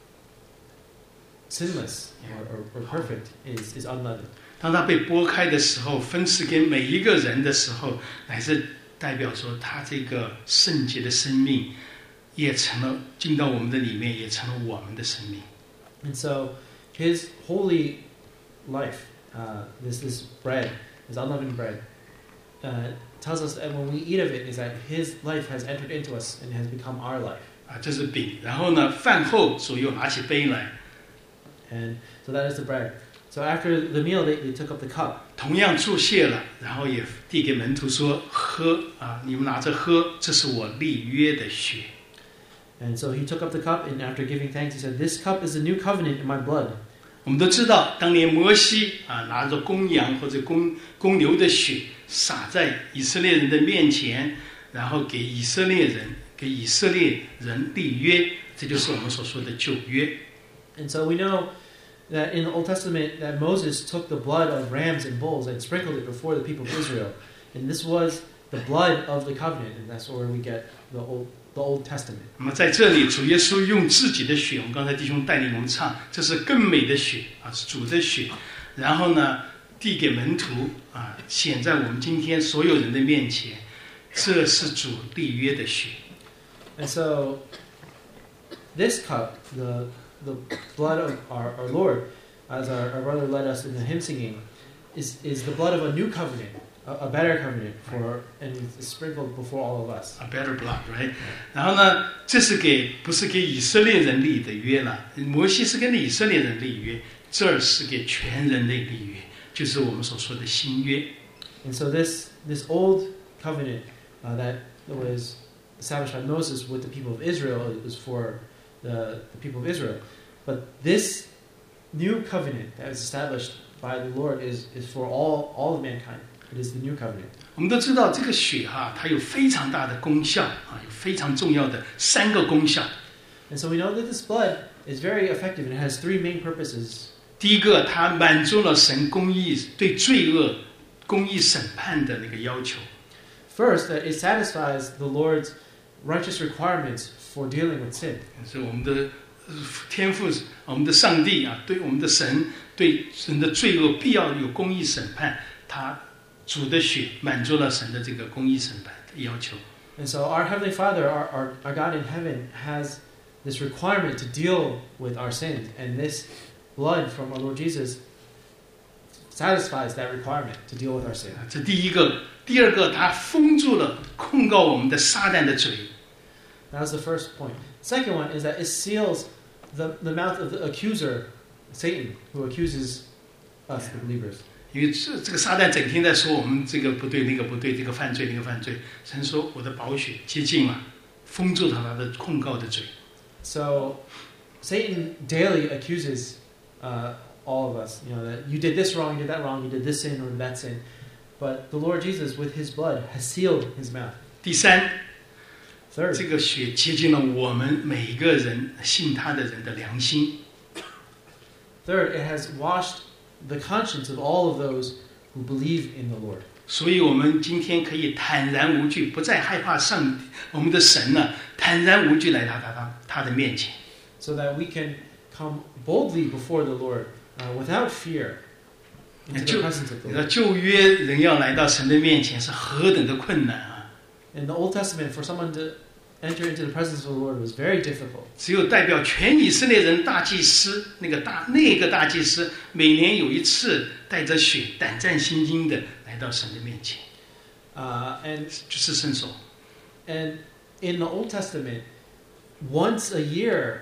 sinless or, or, or perfect, is, is unleavened. 当他被剥开的时候，分赐给每一个人的时候，乃是代表说他这个圣洁的生命也成了进到我们的里面，也成了我们的生命。 And so his holy life, uh, this, this bread, this unleavened bread, uh, tells us that when we eat of it is that his life has entered into us and has become our life. 啊，这是饼。然后呢，饭后主又拿起杯来， And so that is the bread. So after the meal, they, they took up the cup. 同样注谢了，然后也递给门徒说：“喝啊，你们拿着喝，这是我立约的血。” And so he took up the cup, and after giving thanks, he said, "This cup is the new covenant in my blood." 我们都知道，当年摩西啊拿着公羊或者公公牛的血洒在以色列人的面前，然后给以色列人给以色列人立约，这就是我们所说的旧约。 And so we know that in the Old Testament that Moses took the blood of rams and bulls and sprinkled it before the people of Israel. And this was the blood of the covenant, and that's where we get the Old, the Old Testament. 那么在这里，主耶稣用自己的血，我们刚才弟兄带领我们唱，这是更美的血啊，是主的血。然后呢，递给门徒啊，显在我们今天所有人的面前，这是主立约的血。 And so this cup, the the blood of our, our Lord, as our, our brother led us in the hymn singing, is, is the blood of a new covenant, a, a better covenant for, and it's sprinkled before all of us. A better blood, right? 然后呢，这是给不是给以色列人立的约了，摩西是跟以色列人立约，这儿是给全人类立约，就是我们所说的新约。 And so this this old covenant uh, that was established by Moses with the people of Israel is for the, the people of Israel. But this new covenant that is established by the Lord is, is for all, all of mankind. It is the new covenant. 我们都知道这个血哈、啊，它有非常大的功效啊，有非常重要的三个功效。 And so we know that this blood is very effective and it has three main purposes. 第一个，它满足了神公义对罪恶公义审判的那个要求。 First, that it satisfies the Lord's righteous requirements for dealing with sin. 是我们的天父，我们的上帝啊，对我们的神，对神的罪恶必要有公义审判，他主的血满足了神的这个公义审判的要求。 And so our Heavenly Father, our, our, our God in heaven, has this requirement to deal with our sins. And this blood from our Lord Jesus satisfies that requirement to deal with our sin. 这第一个，第二个，他封住了控告我们的撒旦的嘴。 That was the first point. Second one is that it seals the, the mouth of the accuser, Satan, who accuses us, the believers. 因为这这个撒旦整天在说我们这个不对，那个不对，这个犯罪，那个犯罪。神说我的宝血接近了，封住他他的控告的嘴。 So Satan daily accuses uh, all of us, you know, that you did this wrong, you did that wrong, you did this sin or that sin. But the Lord Jesus, with his blood, has sealed his mouth. 第三， Third, 这个血接近了我们每一个人信他的人的良心。 third, it has washed the conscience of all of those who believe in the Lord. 所以我们今天可以坦然无惧，不再害怕上帝，我们的神呢，坦然无惧来到他他他的面前。 So that we can come boldly before the Lord uh, without fear into the 旧 presence of the 你知道 Lord. 旧约人要来到神的面前是何等的困难啊！ In the Old Testament, for someone to enter into the presence of the Lord was very difficult. 只有代表全以色列人大祭司，那个大那个大祭司，每年有一次带着血，胆战心惊的来到神的面前， Uh, and 就是伸手。 And in the Old Testament, once a year,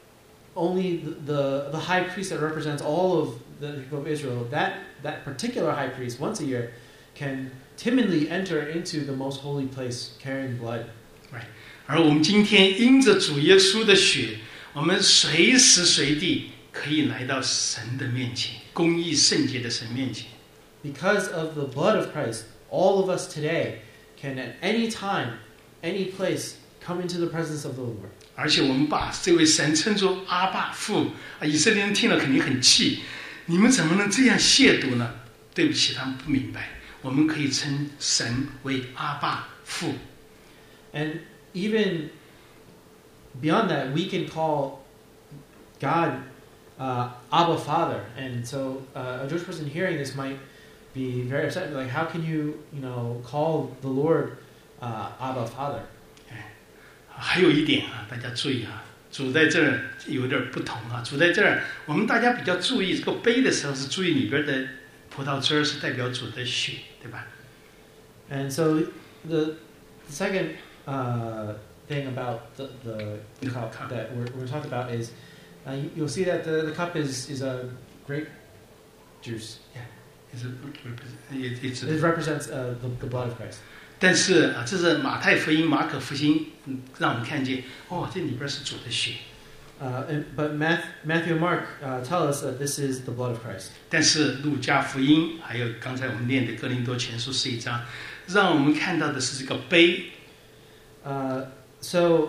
only the, the, the high priest that represents all of the people of Israel, that, that particular high priest, once a year, can timidly enter into the most holy place carrying blood. 而我们今天因着主耶稣的血，我们随时随地可以来到神的面前。 公义圣洁的神面前。 Because of the blood of Christ, all of us today can at any time, any place, come into the presence of the Lord. 而且我们把这位神称作阿爸父啊，以色列人听了肯定很气，你们怎么能这样亵渎呢？对不起，他们不明白，我们可以称神为阿爸父。 And even beyond that, we can call God uh, Abba Father. And so uh, a Jewish person hearing this might be very upset. Like, how can you, you know, call the Lord uh, Abba Father? 还有一点啊，大家注意啊，主在这儿有点不同啊。主在这儿，我们大家比较注意这个杯的时候，是注意里边的葡萄汁儿是代表主的血，对吧？ And so the, the second uh, thing about the, the, the cup that we're, we're going to talk about is uh, you, you'll see that the, the cup is, is a grape juice. Yeah, it's a, it's It a, represents uh, the, the blood of Christ. 但是啊，这是马太福音、马可福音，嗯，让我们看见哦，这里边是主的血。 Uh, and, but Matthew, Matthew and Mark uh, tell us that this is the blood of Christ. 但是路加福音还有刚才我们念的哥林多前书十一章，让我们看到的是这个杯。 Uh, so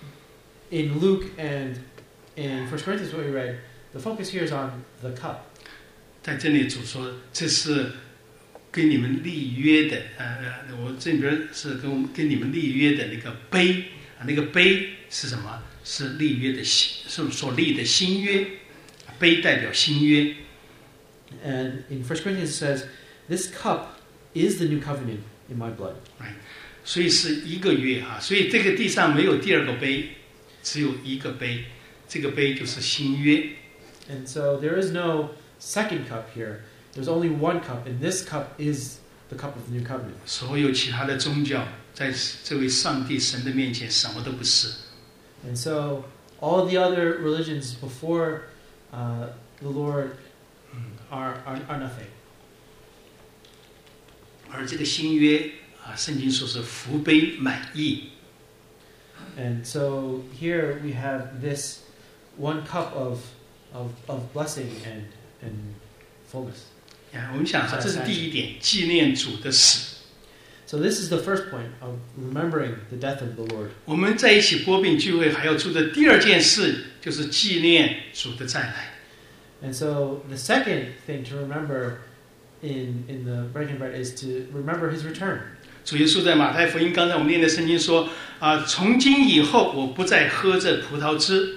in Luke and in First Corinthians, what we read, the focus here is on the cup. 在这里主说，这是跟你们立约的，呃呃，我这边是跟跟你们立约的那个杯啊，那个杯是什么？是立约的新，是所立的新约，杯代表新约。 And in First Corinthians it says, this cup is the new covenant in my blood. 所以是一个约啊，所以这个地上没有第二个杯，只有一个杯，这个杯就是新约。 And so there is no second cup here. There's only one cup, and this cup is the cup of the new covenant. 所有其他的宗教在这位上帝神的面前什么都不是。 And so all the other religions before uh, the Lord are, are, are nothing. 而这个新约啊，圣经说是福杯满溢。 And so here we have this one cup of, of, of blessing and, and fullness. 啊，我们想啊，这是第一点，纪念主的死。 So this is the first point of remembering the death of the Lord. 我们在一起播饼聚会还要做的第二件事，就是纪念主的再来。 And so the second thing to remember in, in the breaking bread is to remember his return. 主耶稣在马太福音，刚才我们念的圣经说啊，从今以后我不再喝这葡萄汁。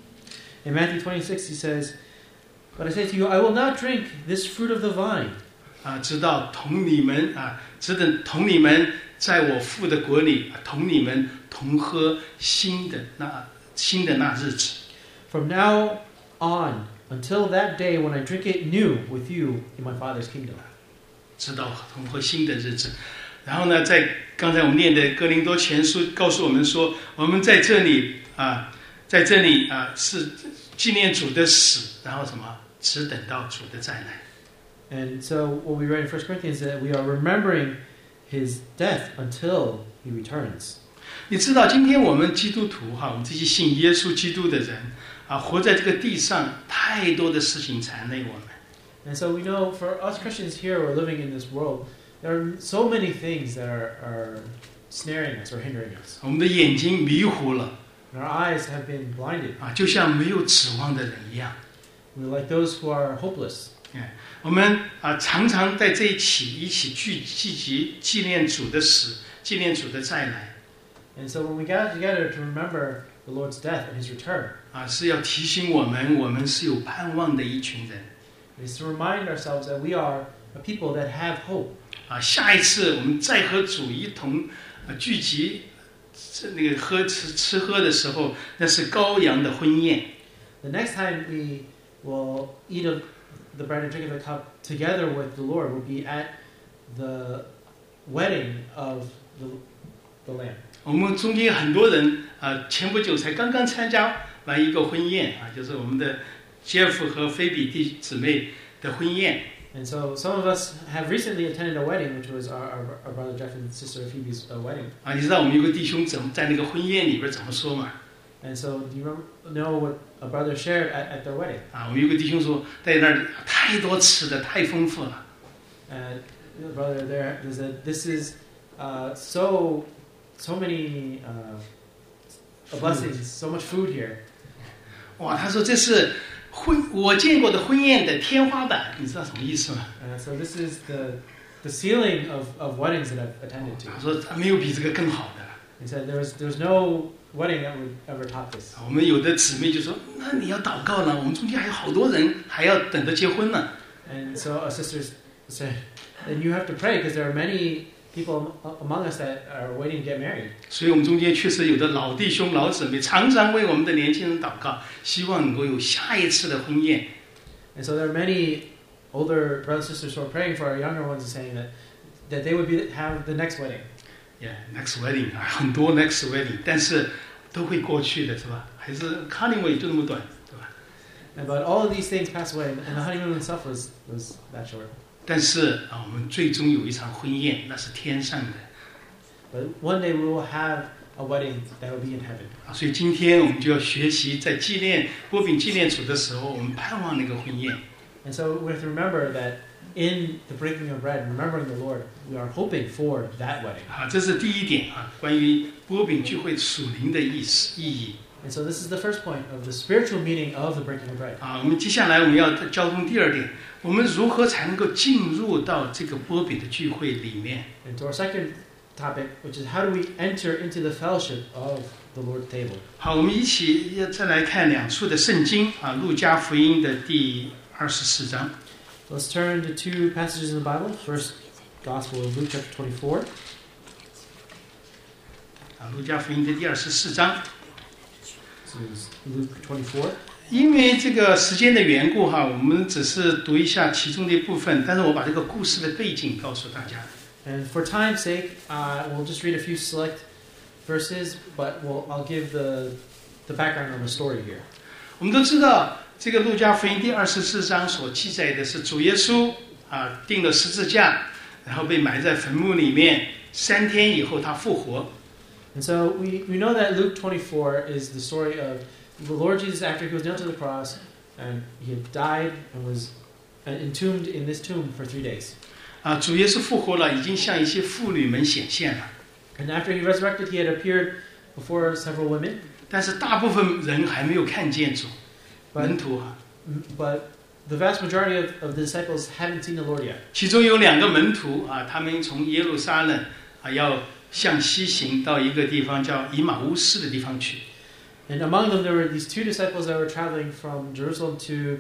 In Matthew twenty-six he says, But I say to you, I will not drink this fruit of the vine. 啊，直到同你们啊，只等同你们在我父的国里，同你们同喝新的那新的那日子。 From now on, until that day when I drink it new with you in my Father's kingdom. 直到同喝新的日子。然后呢，在刚才我们念的哥林多前书告诉我们说，我们在这里啊，在这里啊是纪念主的死，然后什么，只等到主的再来。 And so what we read in First Corinthians is that we are remembering his death until he returns. 你知道，今天我们基督徒哈，我们这些信耶稣基督的人啊，活在这个地上，太多的事情缠累我们。 And so we know for us Christians here who are living in this world, there are so many things that are, are snaring us or hindering us. 我们的眼睛迷糊了 And our eyes have been blinded. 啊，就像没有指望的人一样。 We're like those who are hopeless. 我们啊，常常在这一起一起聚聚集纪念主的死，纪念主的再来。 And so when we gather together to remember the Lord's death and his return, 啊，是要提醒我们，我们是有盼望的一群人。 it is to remind ourselves that we are a people that have hope. 啊，下一次我们再和主一同啊聚集，这那个喝吃吃喝的时候，那是羔羊的婚宴。 The next time we will eat of the bread and drink of the cup together with the Lord will be at the wedding of the, the Lamb. 我们中间很多人啊，前不久才刚刚参加完一个婚宴啊，就是我们的 Jeff 和菲比弟姊妹的婚宴。 And so some of us have recently attended a wedding, which was our, our, our brother Jeff and sister Phoebe's uh, wedding. 啊，你知道我们有个弟兄怎么在那个婚宴里边怎么说吗？ And so, do you remember, know what a brother shared at, at their wedding? 啊，我们有个弟兄说，在那儿太多吃的，太丰富了。 And the brother there said, "This is uh, so, so many uh, blessings, so much food here." 哇，他说这是婚我见过的婚宴的天花板，你知道什么意思吗？ And so this is the the ceiling of, of weddings that I've attended to. 他说没有比这个更好的了。 He said there was there's no wedding that would ever top this. 我们有的姊妹就说，那你要祷告呢，我们中间还有好多人还要等着结婚呢。 And so our sisters said, "Then you have to pray because there are many people among us that are waiting to get married." 所以我们中间确实有的老弟兄、老姊妹常常为我们的年轻人祷告，希望能够有下一次的婚宴。 And so there are many older brothers and sisters who are praying for our younger ones and saying that that they would be have the next wedding. Yeah, next wedding 啊，很多 next wedding， 但是都会过去的，是吧？还是 honeymoon 就那么短，对吧？ And but all of these things pass away, and the honeymoon itself was was that short. 但是啊，我们最终有一场婚宴，那是天上的。 But one day we will have a wedding that will be in heaven. 啊，所以今天我们就要学习，在纪念波饼纪念主的时候，我们盼望那个婚宴。 And so we have to remember that in the breaking of bread, remembering the Lord, we are hoping for that wedding. 啊，这是第一点啊，关于波饼聚会属灵的意思意义。 And so this is the first point of the spiritual meaning of the breaking of bread. 啊，我们接下来我们要交通第二点，我们如何才能够进入到这个波饼的聚会里面？ And to our second topic, which is how do we enter into the fellowship of the Lord's table? 好，我们一起要再来看两处的圣经啊，路加福音的第二十四章。 Let's turn to two passages in the Bible. First, Gospel of Luke chapter twenty-four. 啊，路加福音的第二十四章。 This is Luke twenty-four. 因为这个时间的缘故哈，我们只是读一下其中的一部分，但是我把这个故事的背景告诉大家。 And for time's sake, uh, we'll just read a few select verses, but we'll, I'll give the the background of the story here. 我们都知道，这个路加福音第二十四章所记载的是主耶稣啊钉了十字架，然后被埋在坟墓里面，三天以后他复活。 And so we, we know that Luke twenty-four is the story of the Lord Jesus after he was nailed to the cross, and he had died and was entombed in this tomb for three days. 啊，主耶稣复活了，已经向一些妇女们显现了。 And after he resurrected, he had appeared before several women. 但是大部分人还没有看见主，门徒啊。 But the vast majority of, of the disciples hadn't seen the Lord yet. 其中有两个门徒啊，他们从耶路撒冷啊要向西行到一个地方叫以马乌斯的地方去。 And among them, there were these two disciples that were traveling from Jerusalem to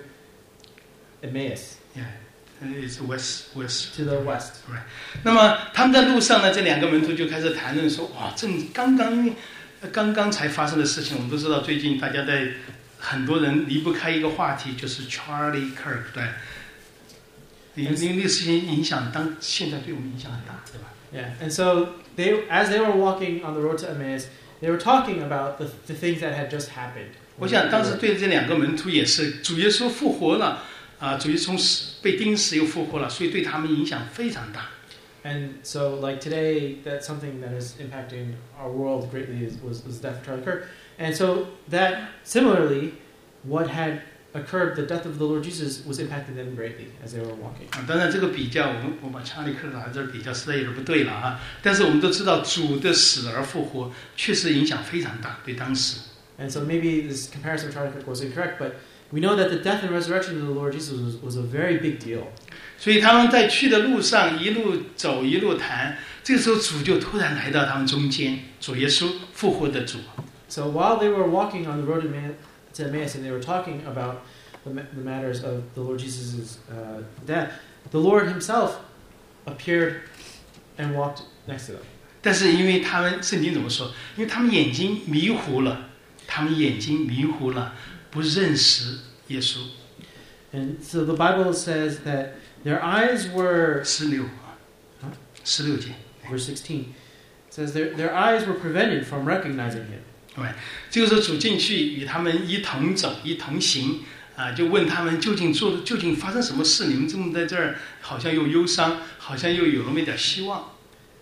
Emmaus. Yeah, it's west west. To the west. Right. 那么他们在路上呢，这两个门徒就开始谈论说，哇，正刚刚刚刚才发生的事情。我们都知道，最近大家在很多人离不开一个话题，就是 Charlie Kirk， 对。因为那个事情影响，当现在对我们影响很大，对吧 Yeah, and so they, as they were walking on the road to Emmaus, they were talking about the, the things that had just happened. 我想当时对这两个门徒也是，主耶稣复活了，啊，主耶稣从死被钉死又复活了，所以对他们影响非常大。 And so, like today, that's something that is impacting our world greatly is, was, was the death of Charlie Kirk. And so that, similarly, what had occurred, the death of the Lord Jesus, was impacting them greatly as they were walking. 啊，当然这个比较，我们我把查理克拿在这儿比较实在有点不对了啊。但是我们都知道，主的死而复活确实影响非常大，对当时。 And so maybe this comparison of Charlie Kirk was incorrect, but we know that the death and resurrection of the Lord Jesus was, was a very big deal. 所以他们在去的路上一路走一路谈，这个时候主就突然来到他们中间，主耶稣复活的主。 So while they were walking on the road to Man- to Emmaus and they were talking about the, ma- the matters of the Lord Jesus' uh, death, the Lord himself appeared and walked next to them. 但是因为他们圣经怎么说？因为他们眼睛迷糊了，他们眼睛迷糊了，不认识耶稣。 And so the Bible says that their eyes were, 十六， Huh? 十六节。 verse sixteen, says their, their eyes were prevented from recognizing him. 对，这个时候主进去与他们一同走，一同行，啊，就问他们究竟做究竟发生什么事？你们这么在这儿，好像又忧伤，好像又有那么一点希望。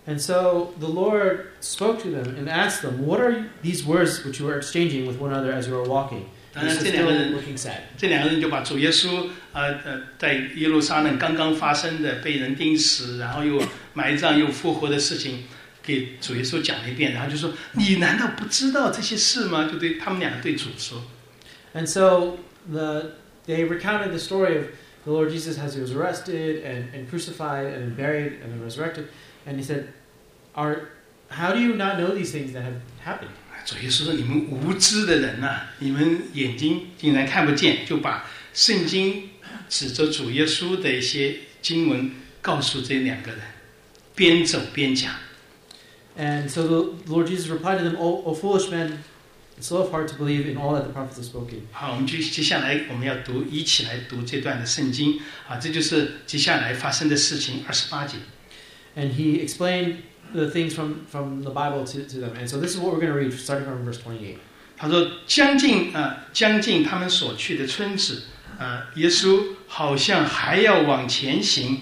And so the Lord spoke to them and asked them, "What are these words which you are exchanging with one another as you are walking?" 当然， He's 这两个 still 人 looking sad. 这两个人就把主耶稣呃呃在耶路撒冷刚刚发生的被人钉死，然后又埋葬又复活的事情，给主耶稣讲了一遍，然后就说：“你难道不知道这些事吗？”就对他们俩对主说。 And so the they recounted the story of the Lord Jesus as he was arrested and, and crucified and then buried and then resurrected. And he said, "Are how do you not know these things that have happened?" 主耶稣说：“你们无知的人呐、啊，你们眼睛竟然看不见，就把圣经指着主耶稣的一些经文告诉这两个人，边走边讲。” And so the Lord Jesus replied to them, "O, o foolish men, slow of heart to believe in all that the prophets have spoken." 好，我们就接下来我们要读，一起来读这段的圣经啊，这就是接下来发生的事情，二十八节。 And he explained the things from, from the Bible to, to them. And so this is what we're going to read, starting from verse twenty-eight. 他说：“将近啊，将近他们所去的村子啊，耶稣好像还要往前行。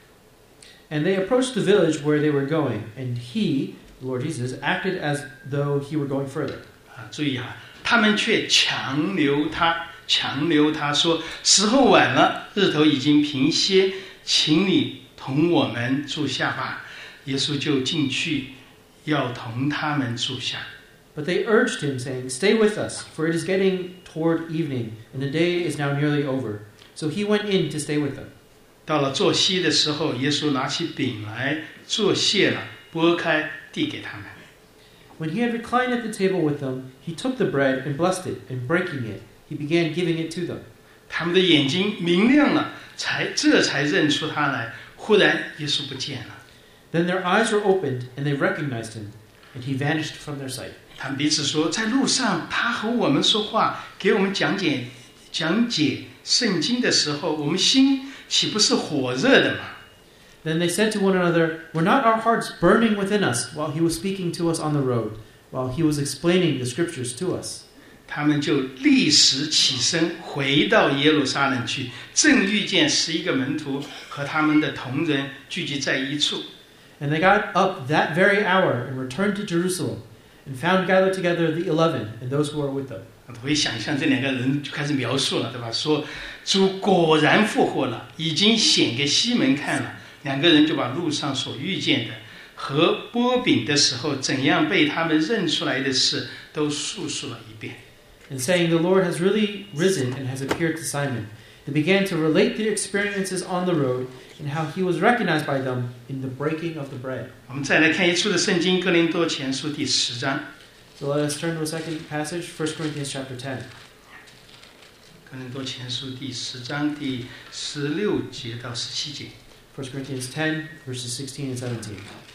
And they approached the village where they were going, and he, the Lord Jesus, acted as though he were going further. 啊，注意哈、啊，他们却强留他，强留他说：时候晚了，日头已经平歇，请你同我们住下吧。耶稣就进去，要同他们住下。 But they urged him, saying, "Stay with us, for it is getting toward evening, and the day is now nearly over." So he went in to stay with them. 到了坐息的时候，耶稣拿起饼来，做谢了，拨开，递给他们。 When he had reclined at the table with them, he took the bread and blessed it, and breaking it, he began giving it to them. 他们的眼睛明亮了，才这才认出他来。忽然，耶稣不见了。 Then their eyes were opened, and they recognized him, and he vanished from their sight. 他们彼此说，在路上他和我们说话，给我们讲解讲解圣经的时候，我们心岂不是火热的吗？ Then they said to one another, "Were not our hearts burning within us while he was speaking to us on the road, while he was explaining the scriptures to us?" 他们就立时起身，回到耶路撒冷去，正遇见十一个门徒和他们的同人聚集在一处。 And they got up that very hour and returned to Jerusalem, and found gathered together the eleven and those who were with them. 可以想象这两个人就开始描述了，对吧？说主果然复活了，已经显给西门看了。两个人就把路上所遇见的和剥饼的时候怎样被他们认出来的事都述述了一遍。 And saying, "The Lord has really risen and has appeared to Simon," they began to relate their experiences on the road and how he was recognized by them in the breaking of the bread. 我们再来看一处的圣经，哥林多前书第十章。 So let us turn to a second passage, First Corinthians chapter ten. 哥林多前书第十章第十六节到十七节。 First Corinthians ten, verses sixteen and seventeen.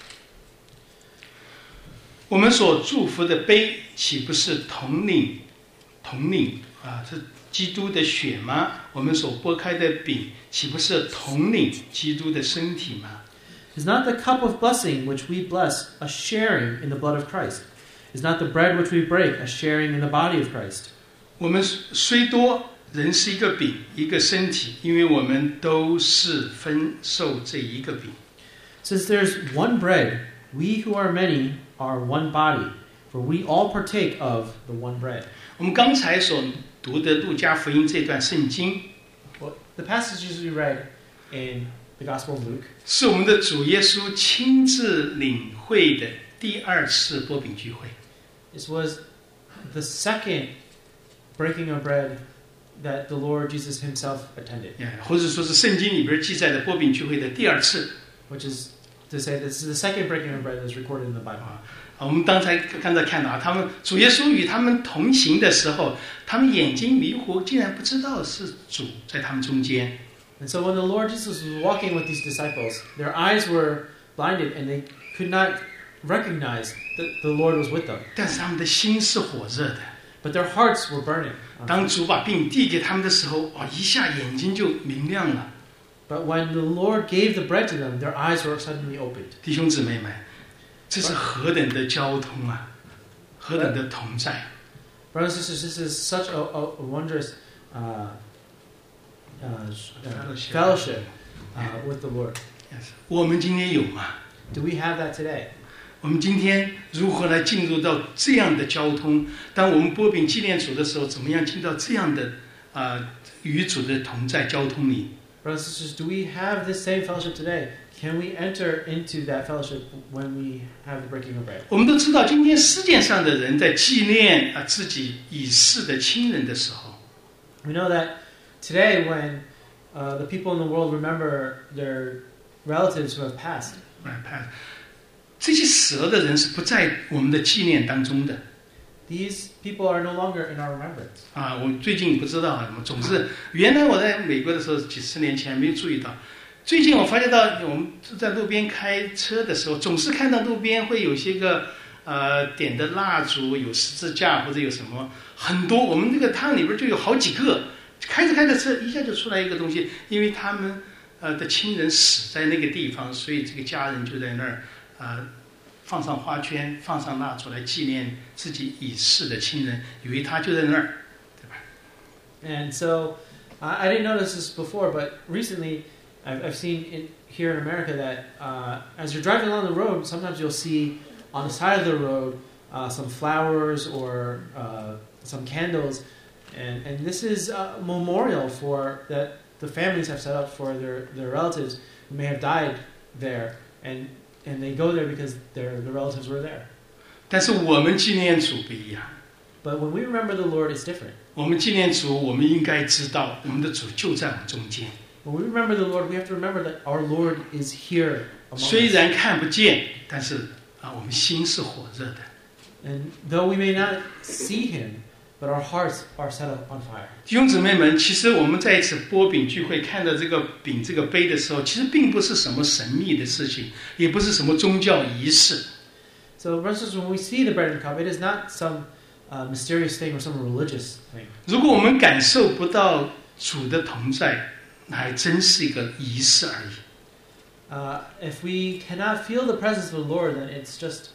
我们所祝福的杯，岂不是同领同领啊？是基督的血吗？我们所拨开的饼，岂不是同领基督的身体吗？ Is not the cup of blessing which we bless a sharing in the blood of Christ? Is not the bread which we break a sharing in the body of Christ? 我们虽多，人是一个饼，一个身体，因为我们都是分受这一个饼。 Since there's one bread, we who are many are one body, for we all partake of the one bread. 我们刚才所读的路加福音这段圣经， Well, the passages we read in the Gospel of Luke 是我们的主耶稣亲自领会的第二次擘饼聚会。 This was the second breaking of bread that the Lord Jesus himself attended, 或者说是圣经里边记载的擘饼聚会的第二次。 which is to say this is the second breaking of bread that's recorded in the Bible. 啊，我们刚才刚才看到啊，他们主耶稣与他们同行的时候，他们眼睛迷糊，竟然不知道是主在他们中间。 And so when the Lord Jesus was walking with these disciples, their eyes were blinded and they could not recognize that the Lord was with them. 但是他们的心是火热的。 But their hearts were burning. 当主把饼递给他们的时候，哇，一下眼睛就明亮了。 But when the Lord gave the bread to them, their eyes were suddenly opened. 弟兄姊妹们，这是何等的交通啊，何等的同在！ Brothers and sisters, this is such a, a, a wondrous uh, uh, uh, fellowship uh, with the Lord. Yes. 我们今天有吗？ Do we have that today? 我们今天如何来进入到这样的交通？当我们波饼纪念主的时候，怎么样进到这样的啊、呃、与主的同在交通里？ Brothers and sisters, do we have this same fellowship today? Can we enter into that fellowship when we have the breaking of bread? 我们都知道，今天世界上的人在纪念啊自己已逝的亲人的时候， We know that today when uh, the people in the world remember their relatives who have passed, 这些死了的人是不在我们的纪念当中的。 these people are no longer in our remembrance. 啊，我最近不知道啊，总是原来我在美国的时候，几十年前没有注意到。最近我发觉到，我们在路边开车的时候，总是看到路边会有些个呃点的蜡烛，有十字架或者有什么很多。我们这个汤里边就有好几个，开着开着车，一下就出来一个东西，因为他们呃的亲人死在那个地方，所以这个家人就在那儿呃放上花圈，放上蜡烛来纪念自己已逝的亲人，以为他就在那儿，对吧？ And so I I didn't notice this before, but recently I've, I've seen in, here in America that uh, as you're driving along the road, sometimes you'll see on the side of the road uh, some flowers or uh, some candles, and, and this is a memorial for that the families have set up for their, their relatives who may have died there, and and they go there because their the relatives were there. 但是我们纪念主不一样。 But when we remember the Lord, it's different. 我们纪念主，我们应该知道我们的主就在我们中间。 When we remember the Lord, we have to remember that our Lord is here among 虽 us. 然看不见，但是啊，我们心是火热的。 And though we may not see Him, but our hearts are set up on fire. 弟兄姊妹们，其实我们在一次波饼聚会看到这个饼、这个杯的时候，其实并不是什么神秘的事情，也不是什么宗教仪式。 So, brothers and sisters, when we see the bread and cup, it is not some uh, mysterious thing or some religious thing. 如果我们感受不到主的同在，那还真是一个仪式而已。 Uh, if we cannot feel the presence of the Lord, then it's just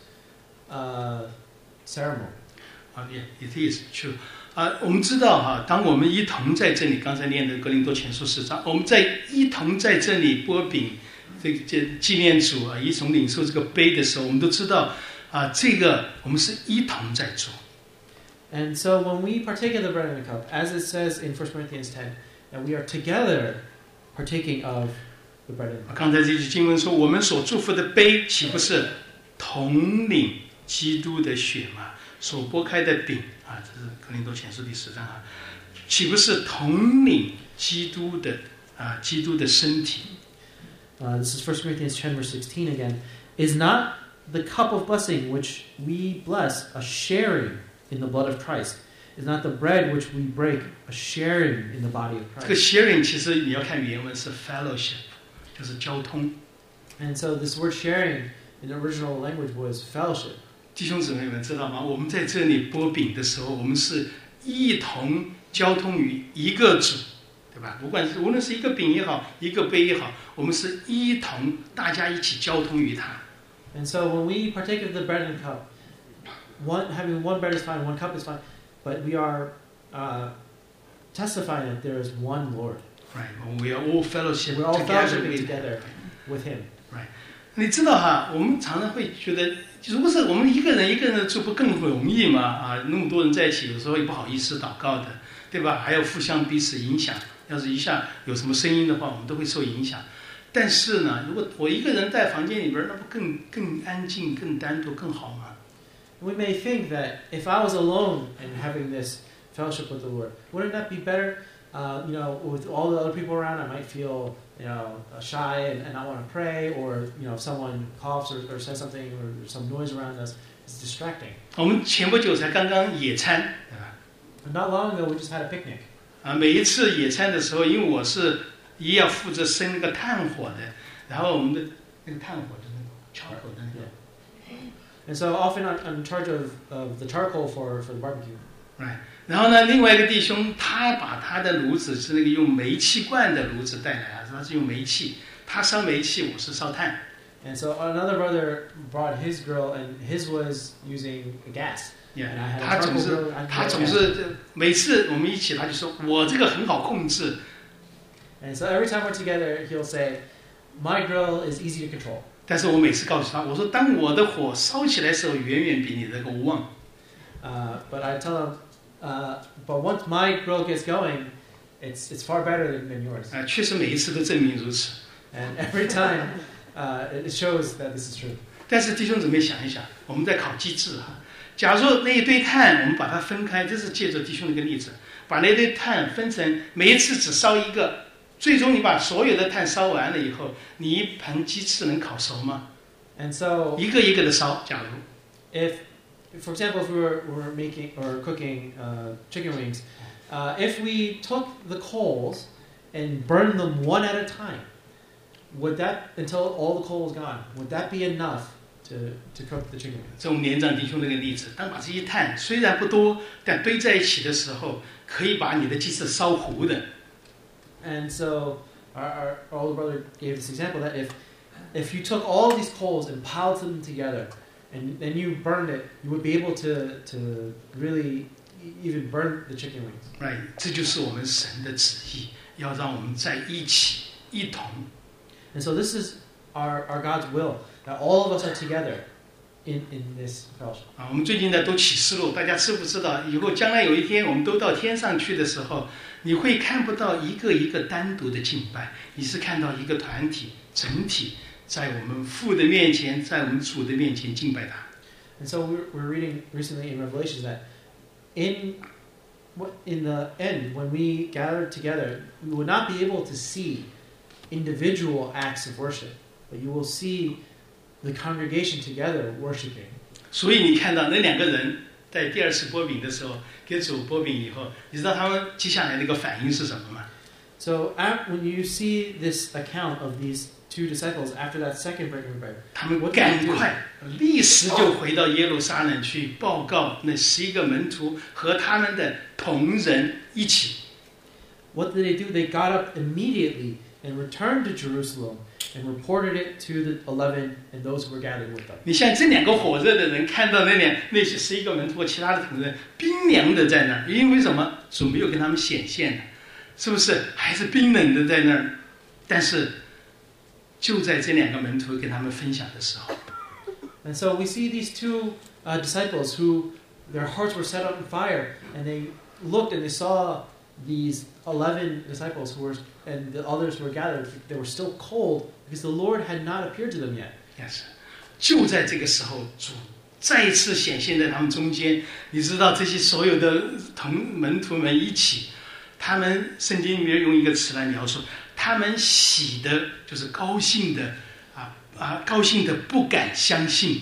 uh, ceremony. 啊，也也it is true。啊，我们知道哈，当我们一同在这里，刚才念的格林多前书十章，我们在一同在这里波饼，这个这纪念主啊，一同领受这个杯的时候，我们都知道啊，这个我们是一同在做。 And so when we partake of the bread and the cup, as it says in First Corinthians ten, that we are together partaking of the bread and the cup. 刚才这句经文说，我们所祝福的杯，岂不是同领基督的血吗？所拨开的饼啊，这是格林多前书第十章啊，岂不是同领基督的啊，基督的身体？ Uh, this is First Corinthians ten, verse sixteen again. Is not the cup of blessing which we bless a sharing in the blood of Christ? Is not the bread which we break a sharing in the body of 这个 Christ? sharing 其实你要看原文是 fellowship，就是交通。 And so this word sharing in the original language was fellowship. 弟兄姊妹们知道吗？我们在这里拨饼的时候，我们是一同交通于一个主，对吧？不管是无论是一个饼也好，一个杯也好，我们是一同大家一起交通于他。 And so when we partake of the bread and cup, one having one bread is fine, one cup is fine, but we are uh, testifying that there is one Lord. Right, we are all fellowship We're all together fellowshipping with. together with Him. 你知道哈，我们常常会觉得，如果是我们一个人一个人的做，不更容易吗？啊，那么多人在一起，有时候也不好意思祷告的，对吧？还要互相彼此影响。要是一下有什么声音的话，我们都会受影响。但是呢，如果我一个人在房间里边，那不更更安静、更单独、更好吗？ We may think that if I was alone and having this fellowship with the Lord, wouldn't that be better? Uh, you know, with all the other people around, I might feel, you know, shy and, and not want to pray, or you know, if someone coughs or, or says something, or there's some noise around us, it's distracting. 我们前不久才刚刚野餐，对吧？ And not long ago, we just had a picnic. 啊，每一次野餐的时候，因为我是一要负责生那个炭火的，然后我们的那个炭火就是那个charcoal的那个。 And so often I'm, I'm in charge of, of the charcoal for, for the barbecue. Right. 然后呢，另外一个弟兄他把他的炉子是那个用煤气罐的炉子带来啊，他是用煤气，他烧煤气，我是烧炭。 And so another brother brought his grill, and his was using gas. Yeah. And I had a 他总 charcoal 是 grill. I 他 had 总 gas. 是每次我们一起，他就说我这个很好控制。 And so every time we're together, he'll say, my grill is easy to control. 但是我每次告诉他，我说当我的火烧起来的时候，远远比你这个旺。 Uh, but I tell them, uh, but once my grill gets going, it's it's far better than, than yours. 啊，确实每一次都证明如此。 And every time, uh, it shows that this is true. 但是弟兄姊妹想一想，我们在考机制哈。假如那一堆碳，我们把它分开，这是借着弟兄的一个例子，把那堆碳分成每一次只烧一个，最终你把所有的碳烧完了以后，你一盆鸡翅能烤熟吗？ And so 一个一个的烧，假如 if, for example, if we were, were making or cooking uh, chicken wings, uh, if we took the coals and burned them one at a time, would that, until all the coal was gone, would that be enough to, to cook the chicken wings? 这种年长弟兄那个例子，当把这些碳虽然不多，但堆在一起的时候，可以把你的鸡翅烧糊的。 And so our, our, our older brother gave this example that if if you took all these coals and piled them together and then you burned it, you would be able to to really even burn the chicken wings. Right， 这就是我们神的旨意，要让我们在一起一同。 And so this is our, our God's will, that all of us are together in, in this fellowship. 啊，我们最近呢都启示录，大家知不知道？以后将来有一天我们都到天上去的时候，你会看不到一个一个单独的敬拜，你是看到一个团体整体在我们父的面前，在我们主的面前敬拜他。 And so we're, we're reading recently in Revelation that in in the end, when we gather together, we will not be able to see individual acts of worship, but you will see the congregation together worshiping. 所以你看到那两个人在第二次拨饼的时候，给主拨饼以后，你知道他们接下来那个反应是什么吗？ So when you see this account of these two disciples after that second breaking of bread, 他们赶快立时就回到耶路撒冷去报告那十一个门徒和他们的同人一起。 What did they do? They got up immediately and returned to Jerusalem and reported it to the eleven and those who were gathered with them. 你像这两个火热的人，看到那两那些十一个门徒和其他的同人冰凉的在那儿，因为什么？主没有跟他们显现的，是不是？还是冰冷的在那儿？但是就在这两个门徒跟他们分享的时候。 And so we see these two uh, disciples who their hearts were set on fire, and they looked and they saw these eleven disciples who were, and the others who were gathered. They were still cold because the Lord had not appeared to them yet. Yes， 就在这个时候，主再一次显现在他们中间。你知道这些所有的同门徒们一起，他们圣经里面用一个词来描述，他们喜的就是高兴的。 啊，高兴的不敢相信。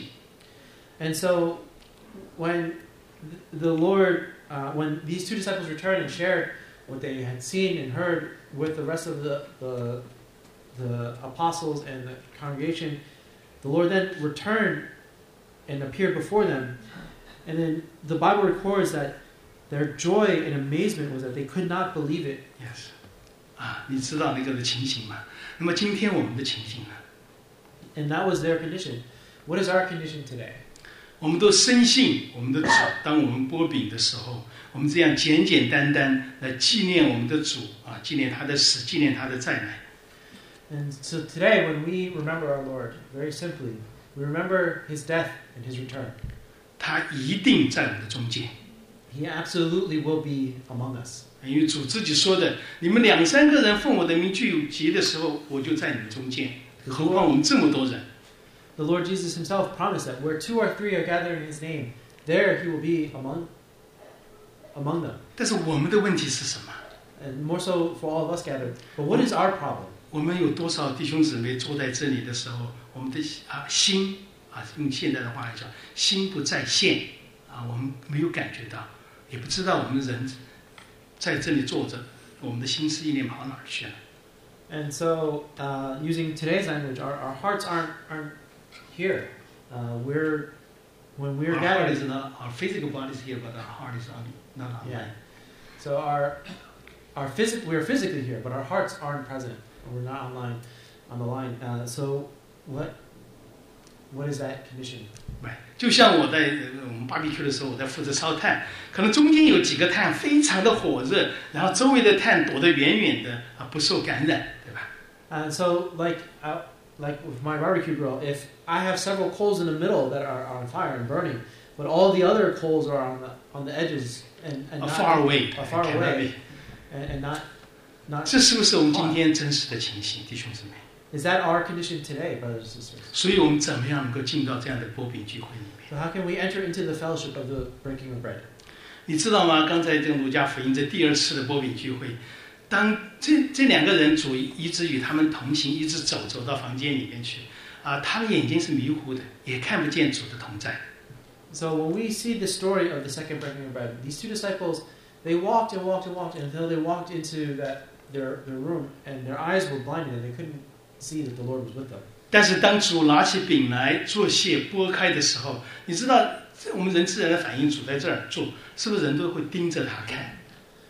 And so, when the Lord, uh, when these two disciples returned and shared what they had seen and heard with the rest of the, the the apostles and the congregation, the Lord then returned and appeared before them. And then the Bible records that their joy and amazement was that they could not believe it. Yes， 啊，你知道那个的情形吗？那么今天我们的情形呢？ And that was their condition. What is our condition today? 我们都深信我们的主，当我们拨饼的时候，我们这样简简单单来纪念我们的主啊，纪念他的死，纪念他的再来。 And so today, when we remember our Lord, very simply, we remember His death and His return. 他一定在我们的中间。 He absolutely will be among us. 因为主自己说的，你们两三个人奉我的名聚集的时候，我就在你们中间。 何况我们这么多人 The Lord Jesus Himself promised that where two or three are gathered in His name, there He will be among among them. 但是我们的问题是什么？ And more so for all of us gathered. But what is our problem? 我们有多少弟兄姊妹坐在这里的时候，我们的啊心啊，用现在的话来讲，心不在线啊，我们没有感觉到，也不知道我们人在这里坐着，我们的心思意念跑哪儿去了。 And so, uh, using today's language, our, our hearts aren't aren't here. Uh, we're when we're our gathered. heart is not, our physical body is here, but our heart is on, not online. Yeah. So our our physic we're physically here, but our hearts aren't present. We're not online on the line. Uh, so what what is that condition? 对，就像我在我们 barbecue 的时候，我在负责烧炭，可能中间有几个炭非常的火热，然后周围的炭躲得远远的啊，不受感染，对吧？ And so, like uh, like with my barbecue grill, if I have several coals in the middle that are, are on fire and burning, but all the other coals are on the on the edges and, and are not, far away, are far cannot away, be. and, and not not. 这是不是我们今天真实的情形，弟兄姊妹？ Is that our condition today, brothers and sisters? 所以我们怎么样能够进到这样的波饼聚会里面？ So how can we enter into the fellowship of the breaking of bread? 你知道吗？刚才这个儒家福音这第二次的波饼聚会，当这这两个人主一直与他们同行，一直走走到房间里面去，啊，他们眼睛是迷糊的，也看不见主的同在。 So when we see the story of the second breaking of bread, these two disciples, they walked and walked and walked until they walked into that their their room, and their eyes were blinded and they couldn't see that the Lord was with them. 但是当主拿起饼来做谢拨开的时候，你知道我们人自然的反应，主在这儿做，是不是人都会盯着他看？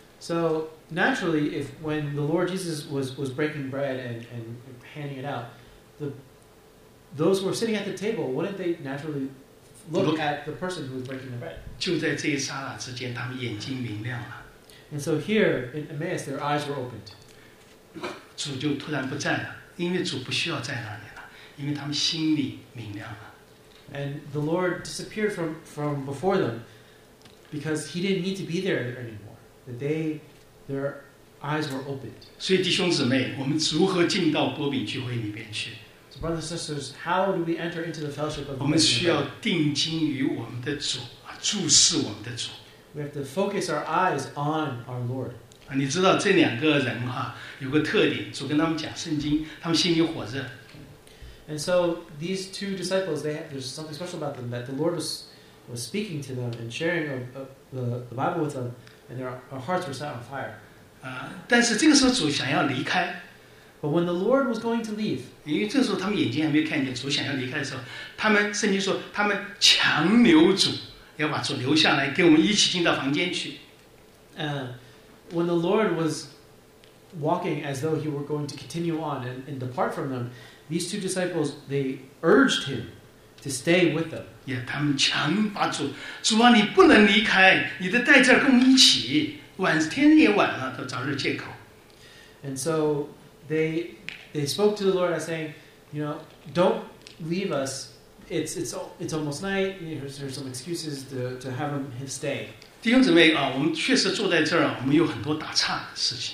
So naturally, if when the Lord Jesus was, was breaking bread and, and handing it out, the those who were sitting at the table, wouldn't they naturally look, Look. at the person who was breaking the bread? 就在这一刹那之间，他们眼睛明亮了， And so here in Emmaus, their eyes were opened. 主就突然不在了，因为主不需要在那里了，因为他们心里明亮了。 And the Lord disappeared from, from before them because he didn't need to be there anymore. That they, their eyes were opened. 所以弟兄姊妹，我们如何进到波饼聚会里边去？ So brothers and sisters, how do we enter into the fellowship of the 我们 breaking 需 of 要 bread? 定睛于我们的主啊，注视我们的主 We have to focus our eyes on our Lord. 啊。你知道这两个人哈、有个特点，主跟他们讲圣经，他们心里火热。 And so these two disciples, they have, there's something special about them that the Lord was was speaking to them and sharing of, of the, the Bible with them, and their, our hearts were set on fire. 啊，但是这个时候主想要离开， But when the Lord was going to leave, 因为这时候他们眼睛还没有看见，主想要离开的时候，他们圣经说他们强留主，要把主留下来，跟我们一起进到房间去。 uh, when the Lord was walking as though he were going to continue on and, and depart from them, these two disciples, they urged him to stay with them. 也他们强把主，主啊，你不能离开，你得在这儿跟我们一起。晚天也晚了，都早日借口。 And so they they spoke to the Lord as saying, you know, don't leave us. It's it's it's almost night. There's, there's some excuses to, to have him stay. 弟兄姊妹啊，我们确实坐在这儿，我们有很多打岔的事情。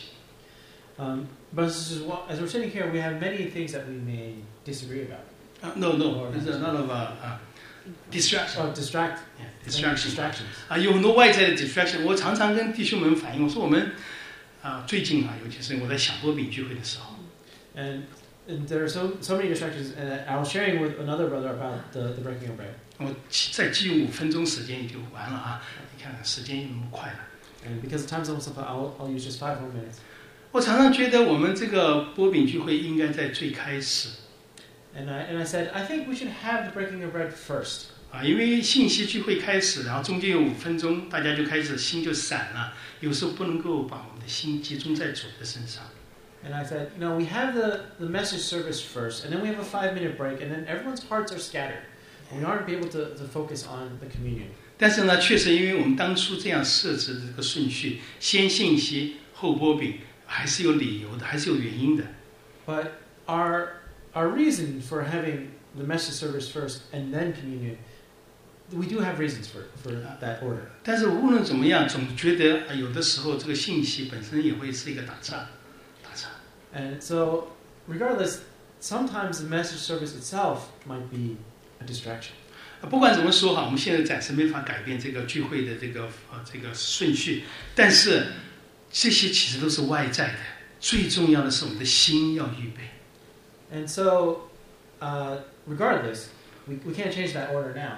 Um, but as, well, as we're sitting here, we have many things that we may disagree about. Uh, no, no, there's a lot of uh, uh, distraction. Oh, distract. Yeah, distraction. Distractions. 啊，有很多外在的 distraction。我常常跟弟兄们反映，我说我们啊，最近啊，尤其是我在小波饼聚会的时候， And, and there are so so many distractions. And I was sharing with another brother about the, the breaking of bread. 我再记五分钟时间也就完了啊！你看看时间那么快了。 And because time's almost up, I'll, I'll use just five more minutes. 我常常觉得我们这个波饼聚会应该在最开始 And I, and I said, I think we should have the breaking of bread first. 啊，因为信息聚会开始，然后中间有五分钟，大家就开始心就散了，有时候不能够把我们的心集中在主的身上。 And I said, no, we have the, the message service first, and then we have a five minute break, and then everyone's hearts are scattered. And we aren't able to, to focus on the communion. 但是呢，确实因为我们当初这样设置的这个顺序，先信息后波饼，还是有理由的，还是有原因的。 But our, our reason for having the message service first and then communion, we do have reasons for, for that order. 但是无论怎么样，总觉得啊，有的时候这个信息本身也会是一个打岔，打岔。 And so, regardless, sometimes the message service itself might be a distraction. 不管怎么说哈，我们现在暂时没法改变这个聚会的这个呃这个顺序，但是这些其实都是外在的，最重要的是我们的心要预备。 And so, uh, regardless, we, we can't change that order now.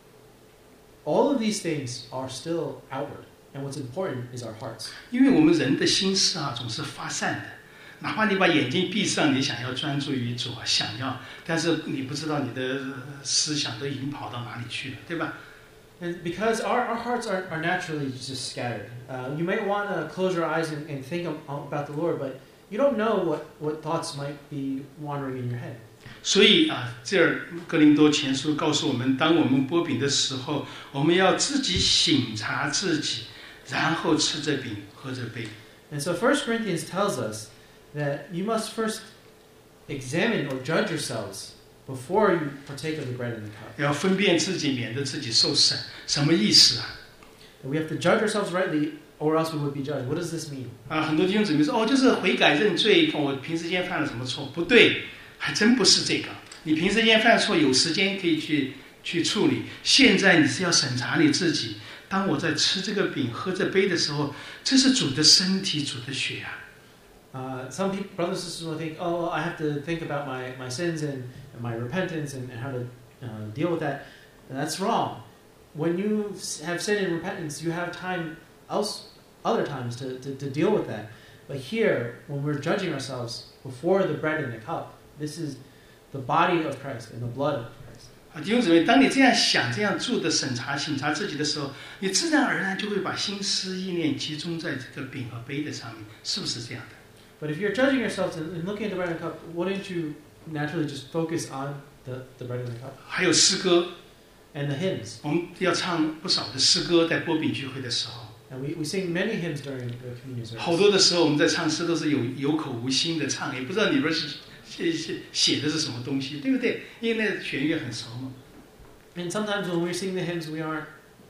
All of these things are still outward, and what's important is our hearts. 因为我们人的心思啊总是发散的，哪怕你把眼睛闭上，你想要专注于主啊，想要，但是你不知道你的思想都已经跑到哪里去了，对吧？ And because our, our hearts are, are naturally just scattered. Uh, you might want to close your eyes and, and think of, about the Lord, but you don't know what, what thoughts might be wandering in your head. 所以啊，这儿哥林多前书告诉我们，当我们剥饼的时候，我们要自己省察自己，然后吃这饼，喝这杯。 And so First Corinthians tells us that you must first examine or judge yourselves before you partake of the bread and the cup. 要分辨自己，免得自己受审。什么意思啊？ And we have to judge ourselves rightly, or else we would be judged. What does this mean? 啊，很多弟兄姊妹说，哦，就是悔改认罪，我平时间犯了什么错？不对，还真不是这个。你平时间犯错，有时间可以去去处理。现在你是要审查你自己。当我在吃这个饼、喝这杯的时候，这是主的身体、主的血啊。 Uh, some people, brothers and sisters will think, oh, I have to think about my, my sins and, and my repentance and, and how to uh, deal with that. And that's wrong. When you have sin and repentance, you have time else, other times to, to, to deal with that. But here, when we're judging ourselves before the bread and the cup, this is the body of Christ and the blood of Christ. 啊，弟兄姊妹，当你这样想、这样做的审查、审查自己的时候，你自然而然就会把心思意念集中在这个饼和杯的上面，是不是这样的？ But if you're judging yourselves and, and looking at the bread and the cup, wouldn't you naturally just focus on the, the bread and the cup? 还有诗歌， And the hymns. 我们要唱不少的诗歌，在播饼聚会的时候。 And we, we sing many hymns during the communion service. 好多的时候，我们在唱诗都是有有口无心的唱，也不知道里边是写写写的是什么东西，对不对？因为那旋律很熟嘛。 And sometimes when we sing the hymns, we aren't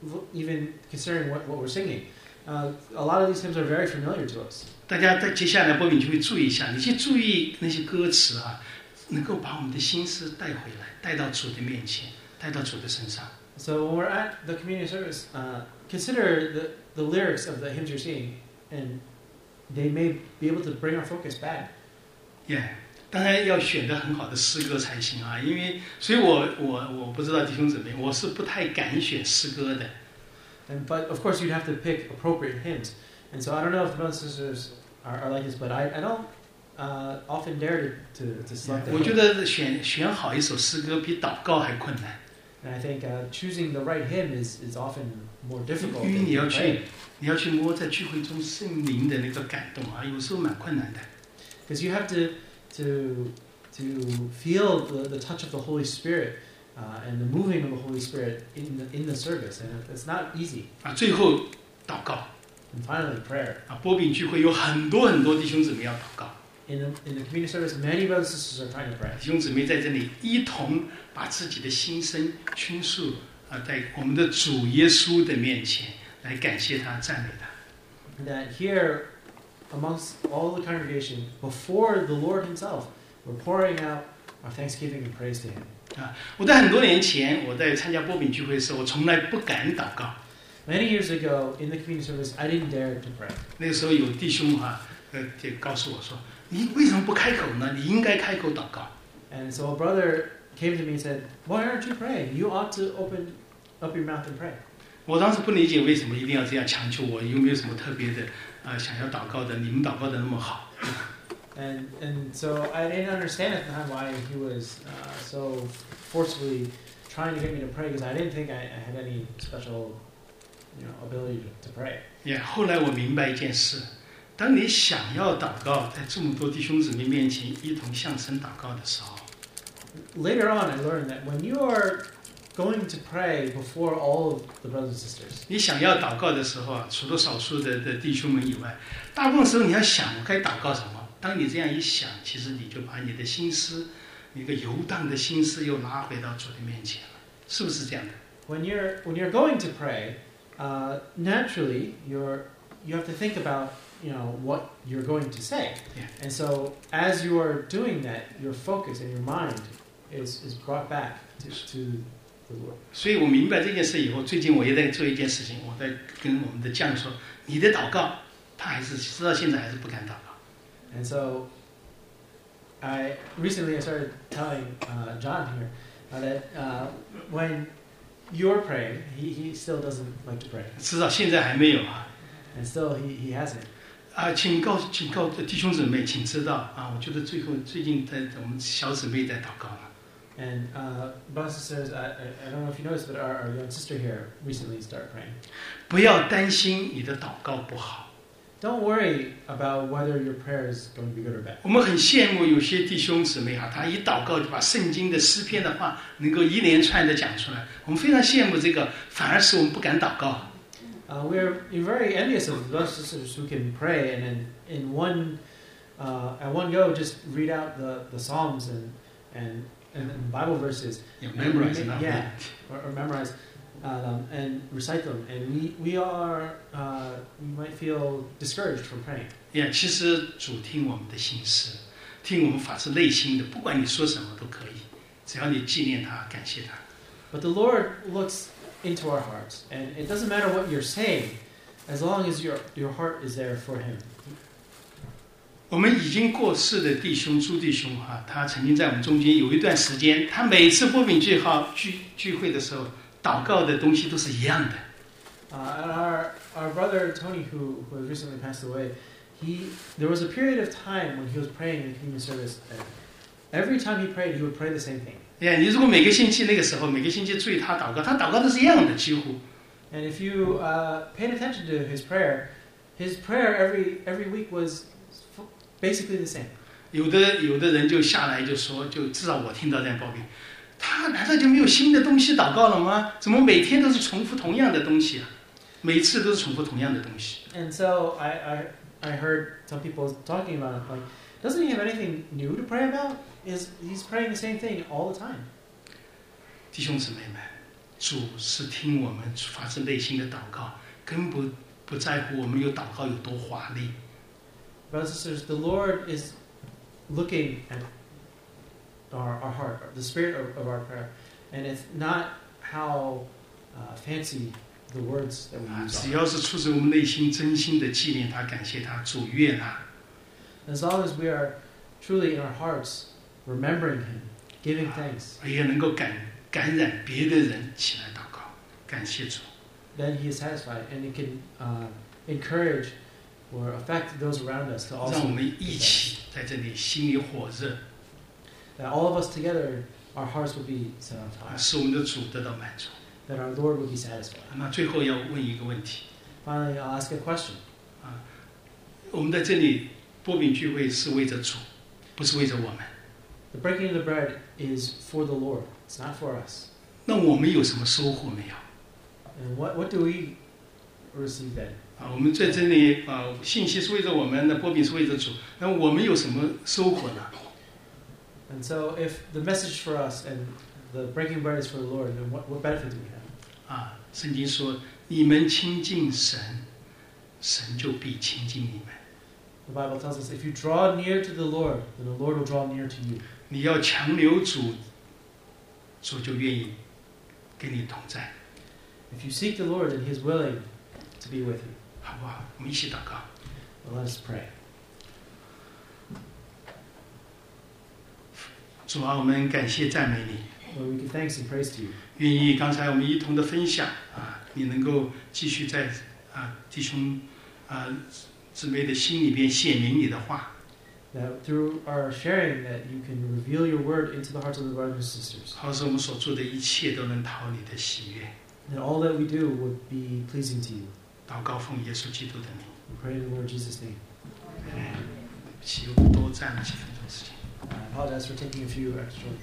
even considering what, what we're singing. Uh, a lot of these hymns are very familiar to us. 大家在接下来播饼就会注意一下，你去注意那些歌词啊，能够把我们的心思带回来，带到主的面前，带到主的身上。 So when we're at the communion service, uh, consider the, the lyrics of the hymns you're singing, and they may be able to bring our focus back. Yeah. 当然要选择很好的诗歌才行啊，因为所以我我我不知道弟兄姊妹，我是不太敢选诗歌的。 And but of course you'd have to pick appropriate hymns. And so I don't know if the brothers and sisters are, are like this, but I, I don't uh, often dare to, to, to select. 我觉得选选好一首诗歌比祷告还困难。 And I think uh, choosing the right hymn is, is often more difficult. 因为 than 你要 praying. 去你要去摸在聚会中圣灵的那个感动啊，有时候蛮困难的。 Because you have to to to feel the, the touch of the Holy Spirit uh, and the moving of the Holy Spirit in the, in the service, and it's not easy. 啊，最后祷告 And finally, prayer. 啊，播饼聚会有很多很多弟兄姊妹要祷告， In the, in the community service, many brothers and sisters are trying to pray. 弟兄姊妹在这里一同把自己的心声倾诉啊，在我们的主耶稣的面前来感谢他、赞美他。 That here, amongst all the congregation, before the Lord Himself, we're pouring out our thanksgiving and praise to Him. 啊，我在很多年前，我在参加播饼聚会的时候，我从来不敢祷告。 Many years ago, in the community service, I didn't dare to pray. 那个时候有弟兄哈、啊，呃，就告诉我说：“你为什么不开口呢？你应该开口祷告。” And so a brother came to me and said, "Why aren't you praying? You ought to open up your mouth and pray." 我当时不理解为什么一定要这样强求我，有没有什么特别的啊、呃、想要祷告的？你们祷告的那么好。 And and so I didn't understand at the time why he was uh, so forcefully trying to get me to pray, because I didn't think I, I had any special, you know, ability to, to pray. 也、yeah, 后来我明白一件事：当你想要祷告，在这么多弟兄姊妹面前一同向神祷告的时候 Later on, I learned that when you are going to pray before all of the brothers and sisters, 你想要祷告的时候啊，除了少数的的弟兄们以外，大部分时候你要想我该祷告什么。当你这样一想，其实你就把你的心思，一个游荡的心思又拉回到主的面前了，是不是这样的？ when you're when you're going to pray, uh, naturally you're you have to think about, you know, what you're going to say. Yeah. And so as you are doing that, your focus and your mind is is brought back to, to the Lord. 所以我明白这件事以后，最近我也在做一件事情，我在跟我们的将说，你的祷告，他还是直到现在还是不敢祷告。 And so, I recently I started telling uh, John here uh, that uh, when you're praying, he, he still doesn't like to pray, 直到现在还没有啊。 and still he, he hasn't. 啊，请告请告弟兄姊妹，请知道啊，我觉得最后最近在我们小姊妹在祷告了。 And uh, brothers and sisters, I, I, I don't know if you noticed, but our, our young sister here recently started praying. 不要担心你的祷告不好。 Don't worry about whether your prayer is going to be good or bad. 我们很羡慕有些弟兄姊妹哈，他一祷告就把圣经的诗篇的话能够一连串的讲出来，我们非常羡慕这个，反而使我们不敢祷告。 Uh, we're very envious of brothers and sisters who can pray and in, in one uh, at one go just read out the, the Psalms and and and, and Bible verses. You memorize and, enough. yeah, or, or memorize uh, them and recite them, and we we are uh, we might feel discouraged from praying. Yeah, 其实主听我们的心事，听我们发自内心的，不管你说什么都可以，只要你纪念他，感谢他。 But the Lord looks into our hearts, and it doesn't matter what you're saying, as long as your your heart is there for Him. 我们已经过世的弟兄朱弟兄哈，他曾经在我们中间有一段时间，他每次波饼聚号聚聚会的时候，祷告的东西都是一样的。 Uh, and our our brother Tony, who who has recently passed away, he there was a period of time when he was praying in the communion service. And every time he prayed, he would pray the same thing. Yeah, 你如果每个星期那个时候每个星期注意他祷告，他祷告都是一样的，几乎。 And if you uh, paid attention to his prayer, his prayer every every week was basically the same. 有的有的人就下来就说，就至少我听到这样报告，他难道就没有新的东西祷告了吗？怎么每天都是重复同样的东西啊？每次都是重复同样的东西。 And so I I I heard some people talking about it, like, doesn't he have anything new to pray about? Is he's praying the same thing all the time? 弟兄姊妹们，主是听我们发自内心的祷告，根本不在乎我们有祷告有多华丽。 Brothers and sisters, the Lord is looking at our, our heart, the spirit of, of our prayer, and it's not how uh, fancy the words that we use. 只要是出自我们内心真心的纪念他、感谢他、主悦纳。 As long as we are truly in our hearts remembering Him, giving thanks, 也能够感感染别的人起来祷告，感谢主。 then He is satisfied, and it can uh, encourage or affect those around us to 让 also 我们一起在这里心里火热， that all of us together, our hearts will be set on 啊， fire, 使我们的主得到满足。 that our Lord will be satisfied. 那最后要问一个问题： Finally, I'll ask a question. 我们在这里波饼聚会是为着主，不是为着我们。 The breaking of the bread is for the Lord. It's not for us. 那我们有什么收获没有？ And what, what do we receive then? 啊，我们在这里啊，信息是为着我们的，波饼是为着主。那我们有什么收获呢？ And so if the message for us and the breaking bread is for the Lord, then what, what benefit do we have? 啊，圣经说：“你们亲近神，神就必亲近你们。” The Bible tells us if you draw near to the Lord, then the Lord will draw near to you. 你要强留主，主就愿意跟你同在， If you seek the Lord, then He is willing to be with you. 好不好？我们一起祷告。 Well, let us pray. 主啊，我们感谢赞美你， Lord, we give thanks and praise to you. 愿意刚才我们一同的分享啊，你能够继续在啊弟兄啊姊妹的心里边显明你的话， That through our sharing, that you can reveal your word into the hearts of the brothers and sisters. 好使我们所做的一切都能讨你的喜悦。 That all that we do would be pleasing to you. 祷告奉耶稣基督的名。 We pray in the Lord Jesus' name. 对不起，我们多占了几分钟时间。 I apologize for taking a few extra